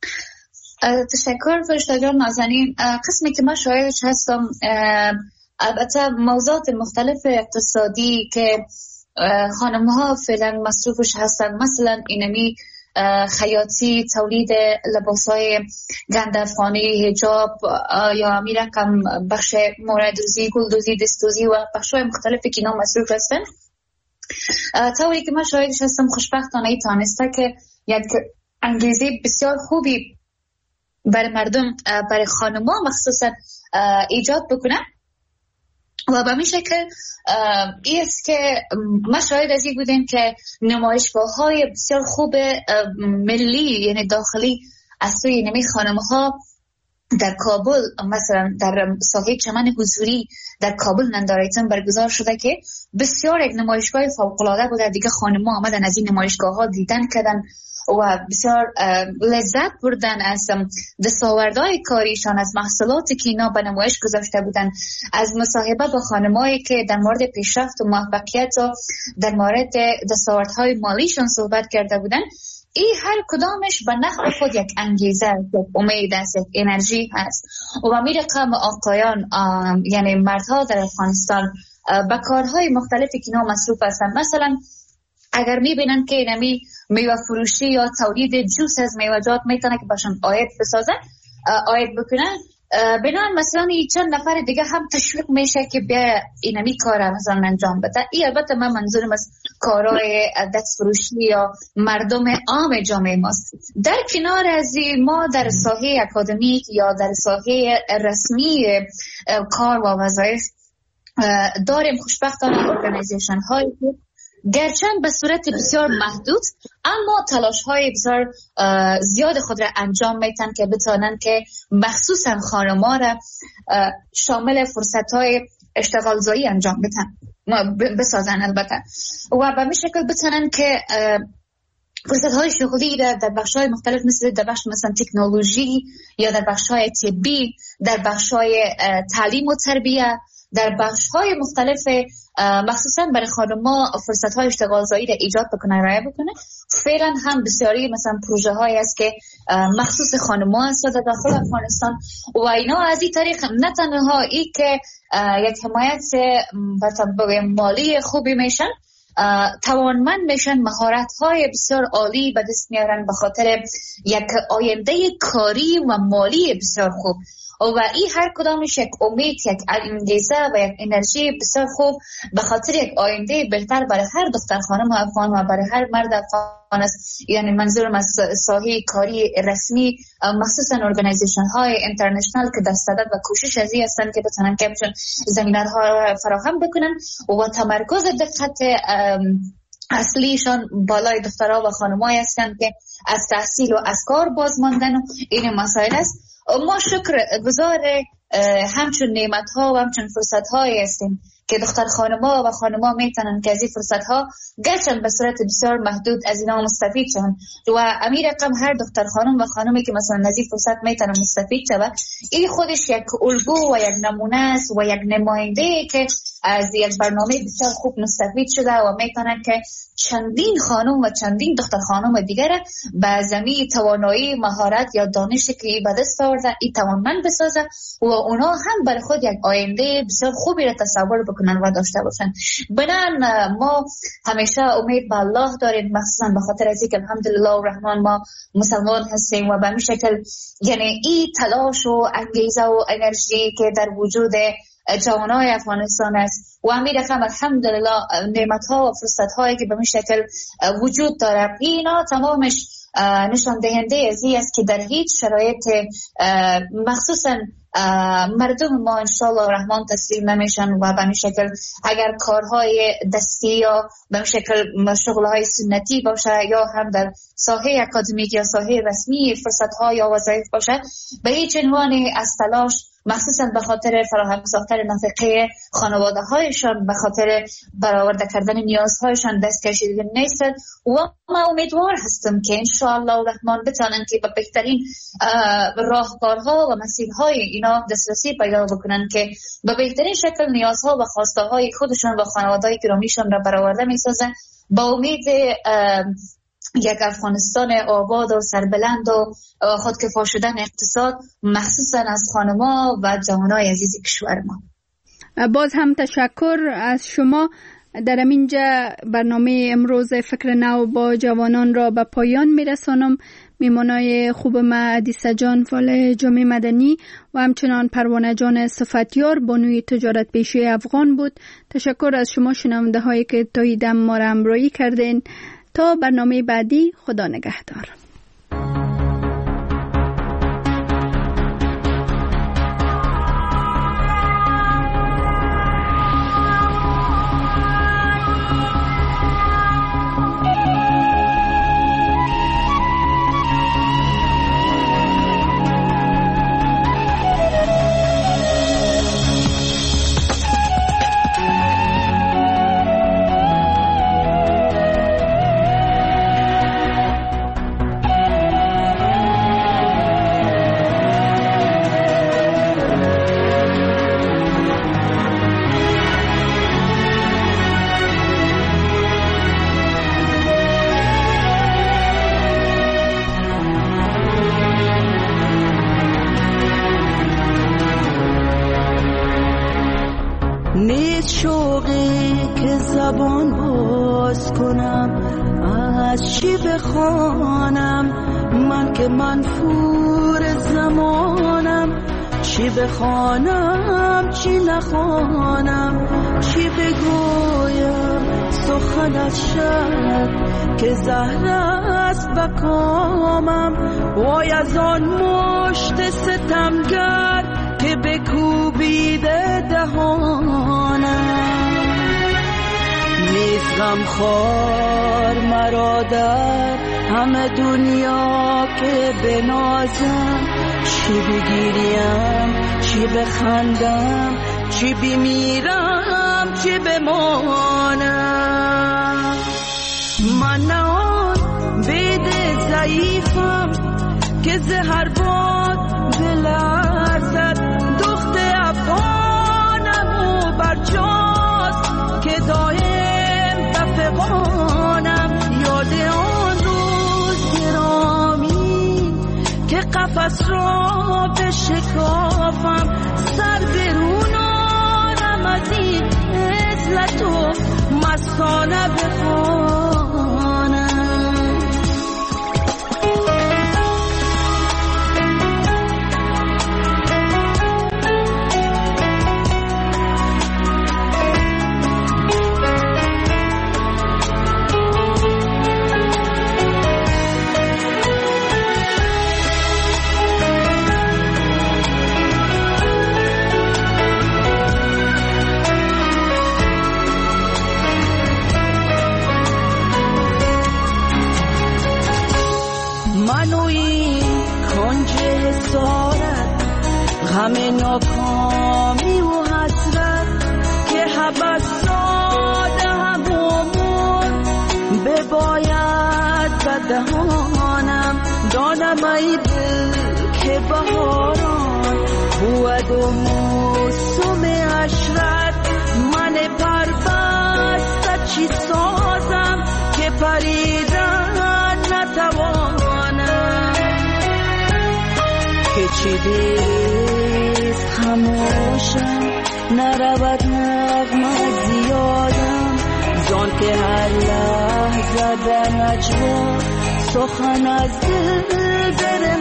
Speaker 4: تشکر فرشته جان نازنین. قسمی که من شاهدش هستم البته موضوعات مختلف اقتصادی که خانم‌ها فعلا مصروفش هستن، مثلا اینمی خیاطی، تولید لباسای گند افغانی، حجاب یا میرکم بخش موردوزی، گلدوزی، دستوزی و بخشای مختلفی که اینا مصروف هستن. طوری که من شاهدش هستم خوشبختانه تانسته که یک انگیزه بسیار خوبی برای مردم، برای خانم‌ها مخصوصا ایجاد بکنه و به این شکل ایست که ما شاید از این بودیم که نمایشگاه‌های بسیار خوب ملی یعنی داخلی از سوی نمی خانم‌ها در کابل، مثلا در ساحه چمن حضوری در کابل نندارایتن برگزار شده که بسیار یک نمایشگاه فوق‌العاده بوده. دیگه خانم‌ها آمدن از این نمایشگاه‌ها دیدن کردن و بسیار لذت بردن از دستاوردهای کاریشان، از محصولاتی که اینا به نمایش گذاشته بودن، از مصاحبه با خانمایی که در مورد پیشرفت و موفقیت و در مورد دستاوردهای مالیشان صحبت کرده بودن. این هر کدامش به نحو خود یک انگیزه، یک امید است، یک انرژی هست و می رقم آقایان یعنی مردها در افغانستان به کارهای مختلفی که اینا مصروف هستند. مثلا اگر میبینن که نمی میوه فروشی یا تولید جوس از میوه‌جات میتونه که باشن عاید بسازن، عاید بکنن، بنابراین مثلا چند نفر دیگه هم تشویق میشه که بیا اینمی کار مثلا انجام بده. این البته من منظورم از کارهای دست فروشی یا مردم عام جامعه ماست. در کنار از ما در ساحه اکادمیک یا در ساحه رسمی کار و وظایف داریم خوشبختانه ارگانیزیشن هایی گرچند به صورت بسیار محدود، اما تلاش های بسیار زیاد خود را انجام میتن که بتانن که مخصوصا خانم‌ها را شامل فرصت های اشتغال زایی انجام بسازن البته، و به این شکل بتانن که فرصت های شغلی در بخش های مختلف، مثل در بخش مثلا تکنولوژی یا در بخش های طبی، در بخش های تعلیم و تربیه، در بخش های مختلف مخصوصا برای خانم‌ها فرصت های اشتغال زایی را ایجاد بکنه، ارائه بکنه. فعلا هم بسیاری مثلا پروژه های است که مخصوص خانم‌ها است در داخل افغانستان، و اینا از این طریق نه تنها ای که یک حمایت مالی خوبی میشن، توانمند میشن، مهارت های بسیار عالی به دست میارن به خاطر یک آینده کاری و مالی بسیار خوب، و این هر کدامش یک امید، یک انگیزه و یک انرژی بسیار خوب به خاطر یک آینده بهتر برای هر دختر خانم افغان و برای هر مرد افغان است. یعنی منظورم از ساحه کاری رسمی، مخصوصا ارگانیزیشن های اینترنشنال که در صدد و کوشش از این هستند که بتونن که زمینه ها فراهم بکنن و تمرکز دقت اصلیشان بالای دخترها و خانم‌ها هستند که از تحصیل و از کار باز ماندن و این مسائل است. ما شکر گزار همچون نعمت ها و همچون فرصت هایی هستیم که دختر خانم‌ها و خانم‌ها میتونن که از این فرصت ها گرچند به صورت بسیار محدود از اینا مستفید شون، و امیر رقم هر دختر خانم و خانمی که مثلا از این فرصت میتونن مستفید شون، این خودش یک الگو و یک نمونه است و یک نماینده که از یک برنامه بسیار خوب مستفید شده و میتونن که چندین خانم و چندین دختر خانم دیگر به زمین توانایی، مهارت یا دانشی که به دست آورده این توانمند بسازه و اونا هم برای خود یک آینده بسیار خوبی را تصور بکنن و داشته باشن. بنان ما همیشه امید به الله داریم، مخصوصا به خاطر از اینکه الحمدلله الرحمن ما مسلمان هستیم و به این شکل یعنی این تلاش و انگیزه و انرژی که در وجود جوانای افغانستان است و امیر رقم الحمدلله نعمت ها و فرصت هایی که به این شکل وجود داره، اینا تمامش نشان دهنده از این است که در هیچ شرایط مخصوصا مردم ما انشاءالله الرحمن تسلیم نمیشن و به این شکل اگر کارهای دستی یا به این شکل شغلهای سنتی باشه یا هم در ساحه اکادمیک یا ساحه رسمی فرصت ها یا وظایف باشه، به هیچ عنوان از تلاش مخصوصا به خاطر فراهم ساختن نفقه خانواده هایشان، به خاطر برآورده کردن نیازهایشان دست کشیده نیستند و ما امیدوار هستم که انشاءالله الرحمن بتانن که به بهترین راهکارها و مسیرهای اینا دسترسی پیدا بکنن که به بهترین شکل نیازها و خواسته های خودشان و خانواده های گرامیشان را برآورده میسازن، با امید یک افغانستان آباد و سربلند و خودکفا شدن اقتصاد مخصوصا از خانم‌ها و جوانای عزیز کشور ما.
Speaker 2: باز هم تشکر از شما. در اینجا برنامه امروز فکر نو با جوانان را به پایان میرسانم. میمانای خوب ما عدیسه جان فال جامعه مدنی و همچنان پروانه جان صفتیار بانوی تجارت پیشه افغان بود. تشکر از شما شنونده هایی که تا این دم ما را همراهی کردین. تا برنامه بعدی، خدا نگهدار.
Speaker 5: چی بخوانم چی نخوانم، چی بگویم سخن از شب که زهر است به کامم، وای از آن مشت ستمگر که بکوبیده دهانم. نیست غمخوار مرا در همه دنیا که بنازم، چی بگیریم چی بخندم، چی بمیرم چی بمانم. من نه آن بید ضعیفم که زهر باد بلرزد، دخت افغانم و برجاست که دایم بفغانم. یاد آن روز گرامی که قفس را بشکافم، سر برون آرم از این عزلت و مستانه بخوانم. همه ناکامی و حسرت که حبس داده همون بباید بدهانم. دانم ای دل که بهاران بود و موسم عشرت، من پربسته چی سازم که پریدن نتوانم. که چی دیست خموشم نرود نغمه زیادم، زان که هر لحظه در نجوا سخن از دل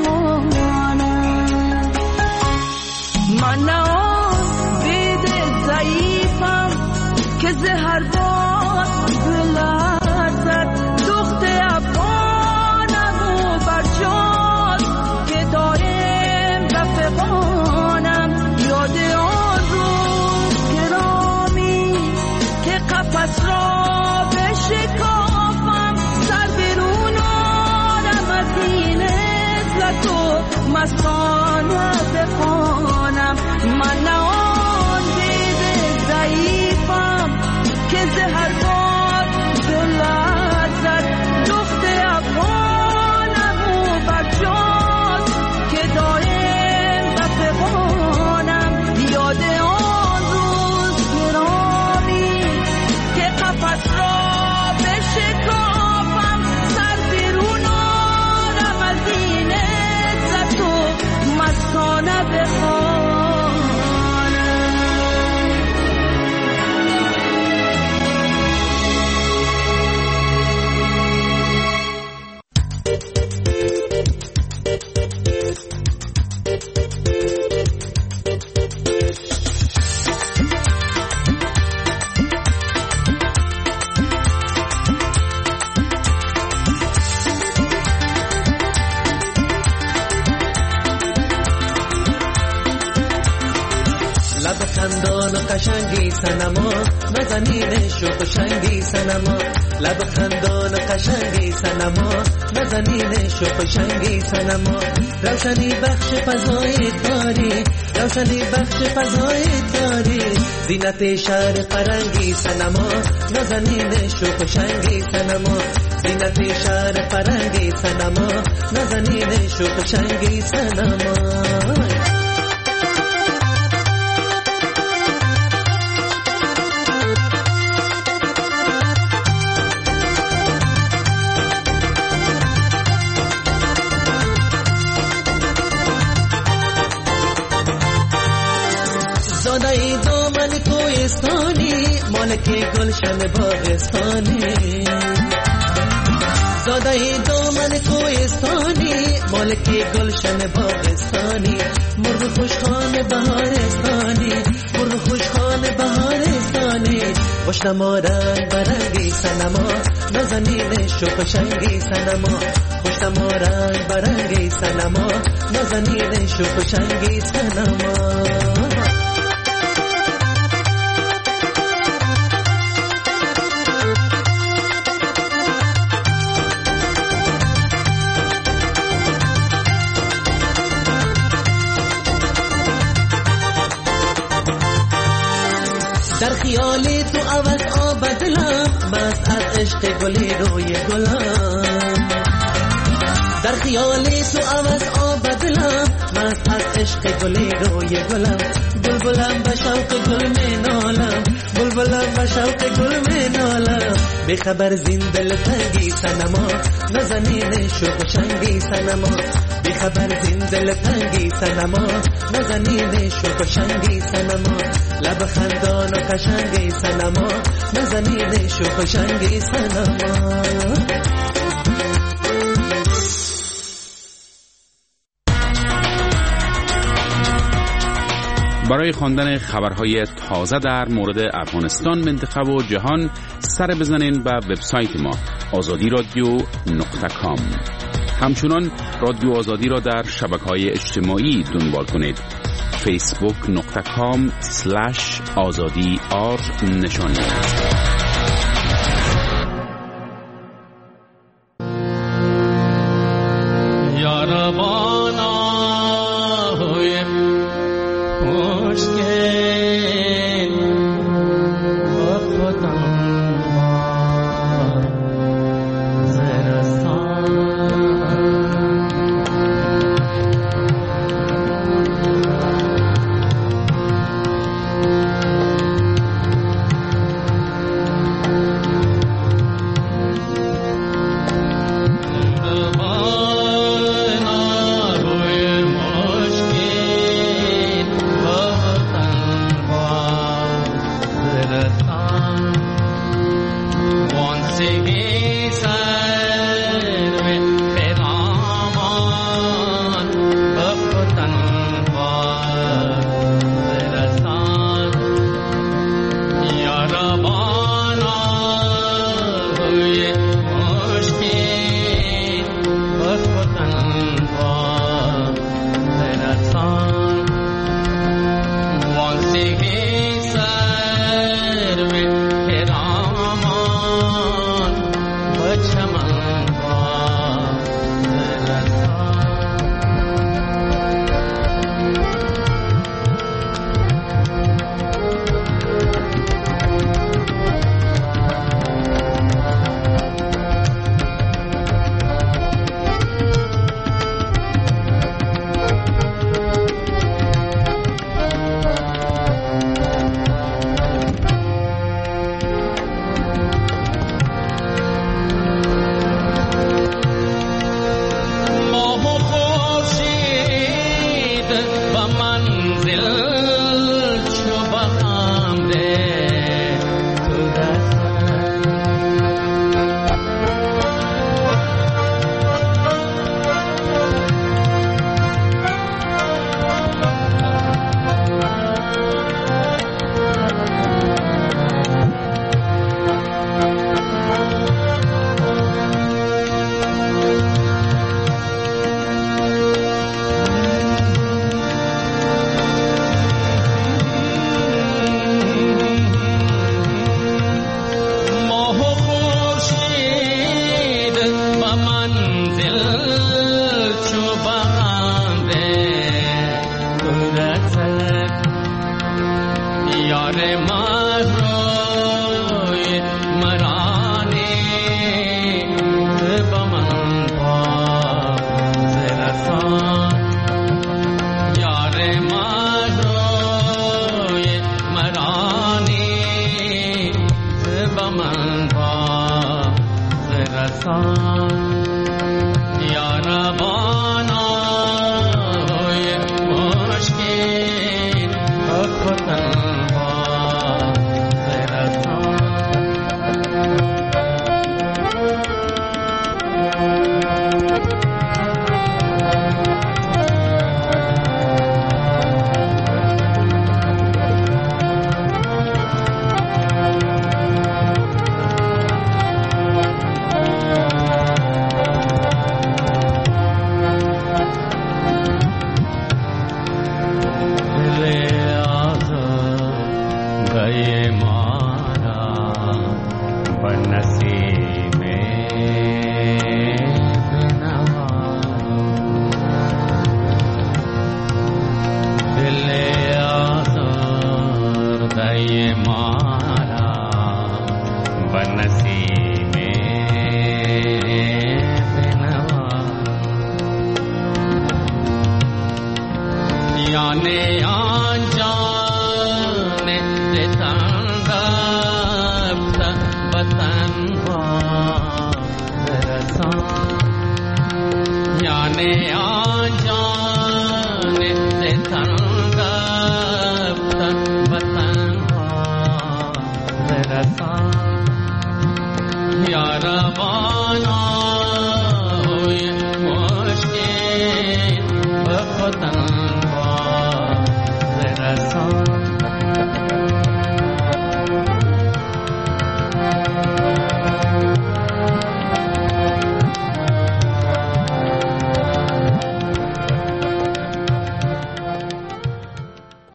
Speaker 5: برمانم. من نه آن بید ضعیفم که زهر باد بلرزد، دخت افغانم و برجاست که دایم بفغانم. یاد آن روز گرامی که قفس را بشکافم، سر برون آرم از این عزلت و مستانه بخوانم. من نه آن دید ضعیفم که زهر باد بلرزد، دخت افغانم و برجاست که دایم بفغانم. یاد آن روز گرامی که قفس را بشکافم، سر برون آرم از این عزت و مستانه بخوانم.
Speaker 6: قشنگی سنما نزنین شوق شنگی سنما، لب خندان قشنگی سنما نزنین شوق شنگی سنما. روشنی بخش فضای تاری، روشنی بخش فضای تاری، زینت شهر فرنگی سنما نزنین شوق شنگی سنما. زینت شهر فرنگی سنما نزنین شوق شنگی سنما. زادای دامن کوهستانی، مالک گلشن باغستانی. زادای دامن کوهستانی، مالک گلشن باغستانی. مرغ خوشخوان بهارستانی، مرغ خوشخوان بهارستانی. خوشنما رنگ برنگی سنما نزنین شوق شنگی سنما. خوشنما رنگ برنگی سنما نزنین شوق شنگی سنما. در خیال تو عوض آب دلم مست از عشق گلی روی گلم در خیال تو عوض آب دلم مست از عشق گلی روی گلم بلبلم به شوق گل می نالم بلبلم به شوق گل می نالم بخبر زین دل تنگی سنما نزنین شوق شنگی سنما بخبر زین دل تنگی سنما نزنین شوق شنگی سنما لب خندان و قشنگی سنما نزنین شوق شنگی سنما.
Speaker 7: برای خواندن خبرهای تازه در مورد افغانستان، منطقه و جهان سر بزنین به وبسایت ما azadi.radio.com. همچنان رادیو آزادی را در شبکه‌های اجتماعی دنبال کنید. facebook.com/azadi نشانی.
Speaker 6: آنجان رتان وطن ها رسان یعنی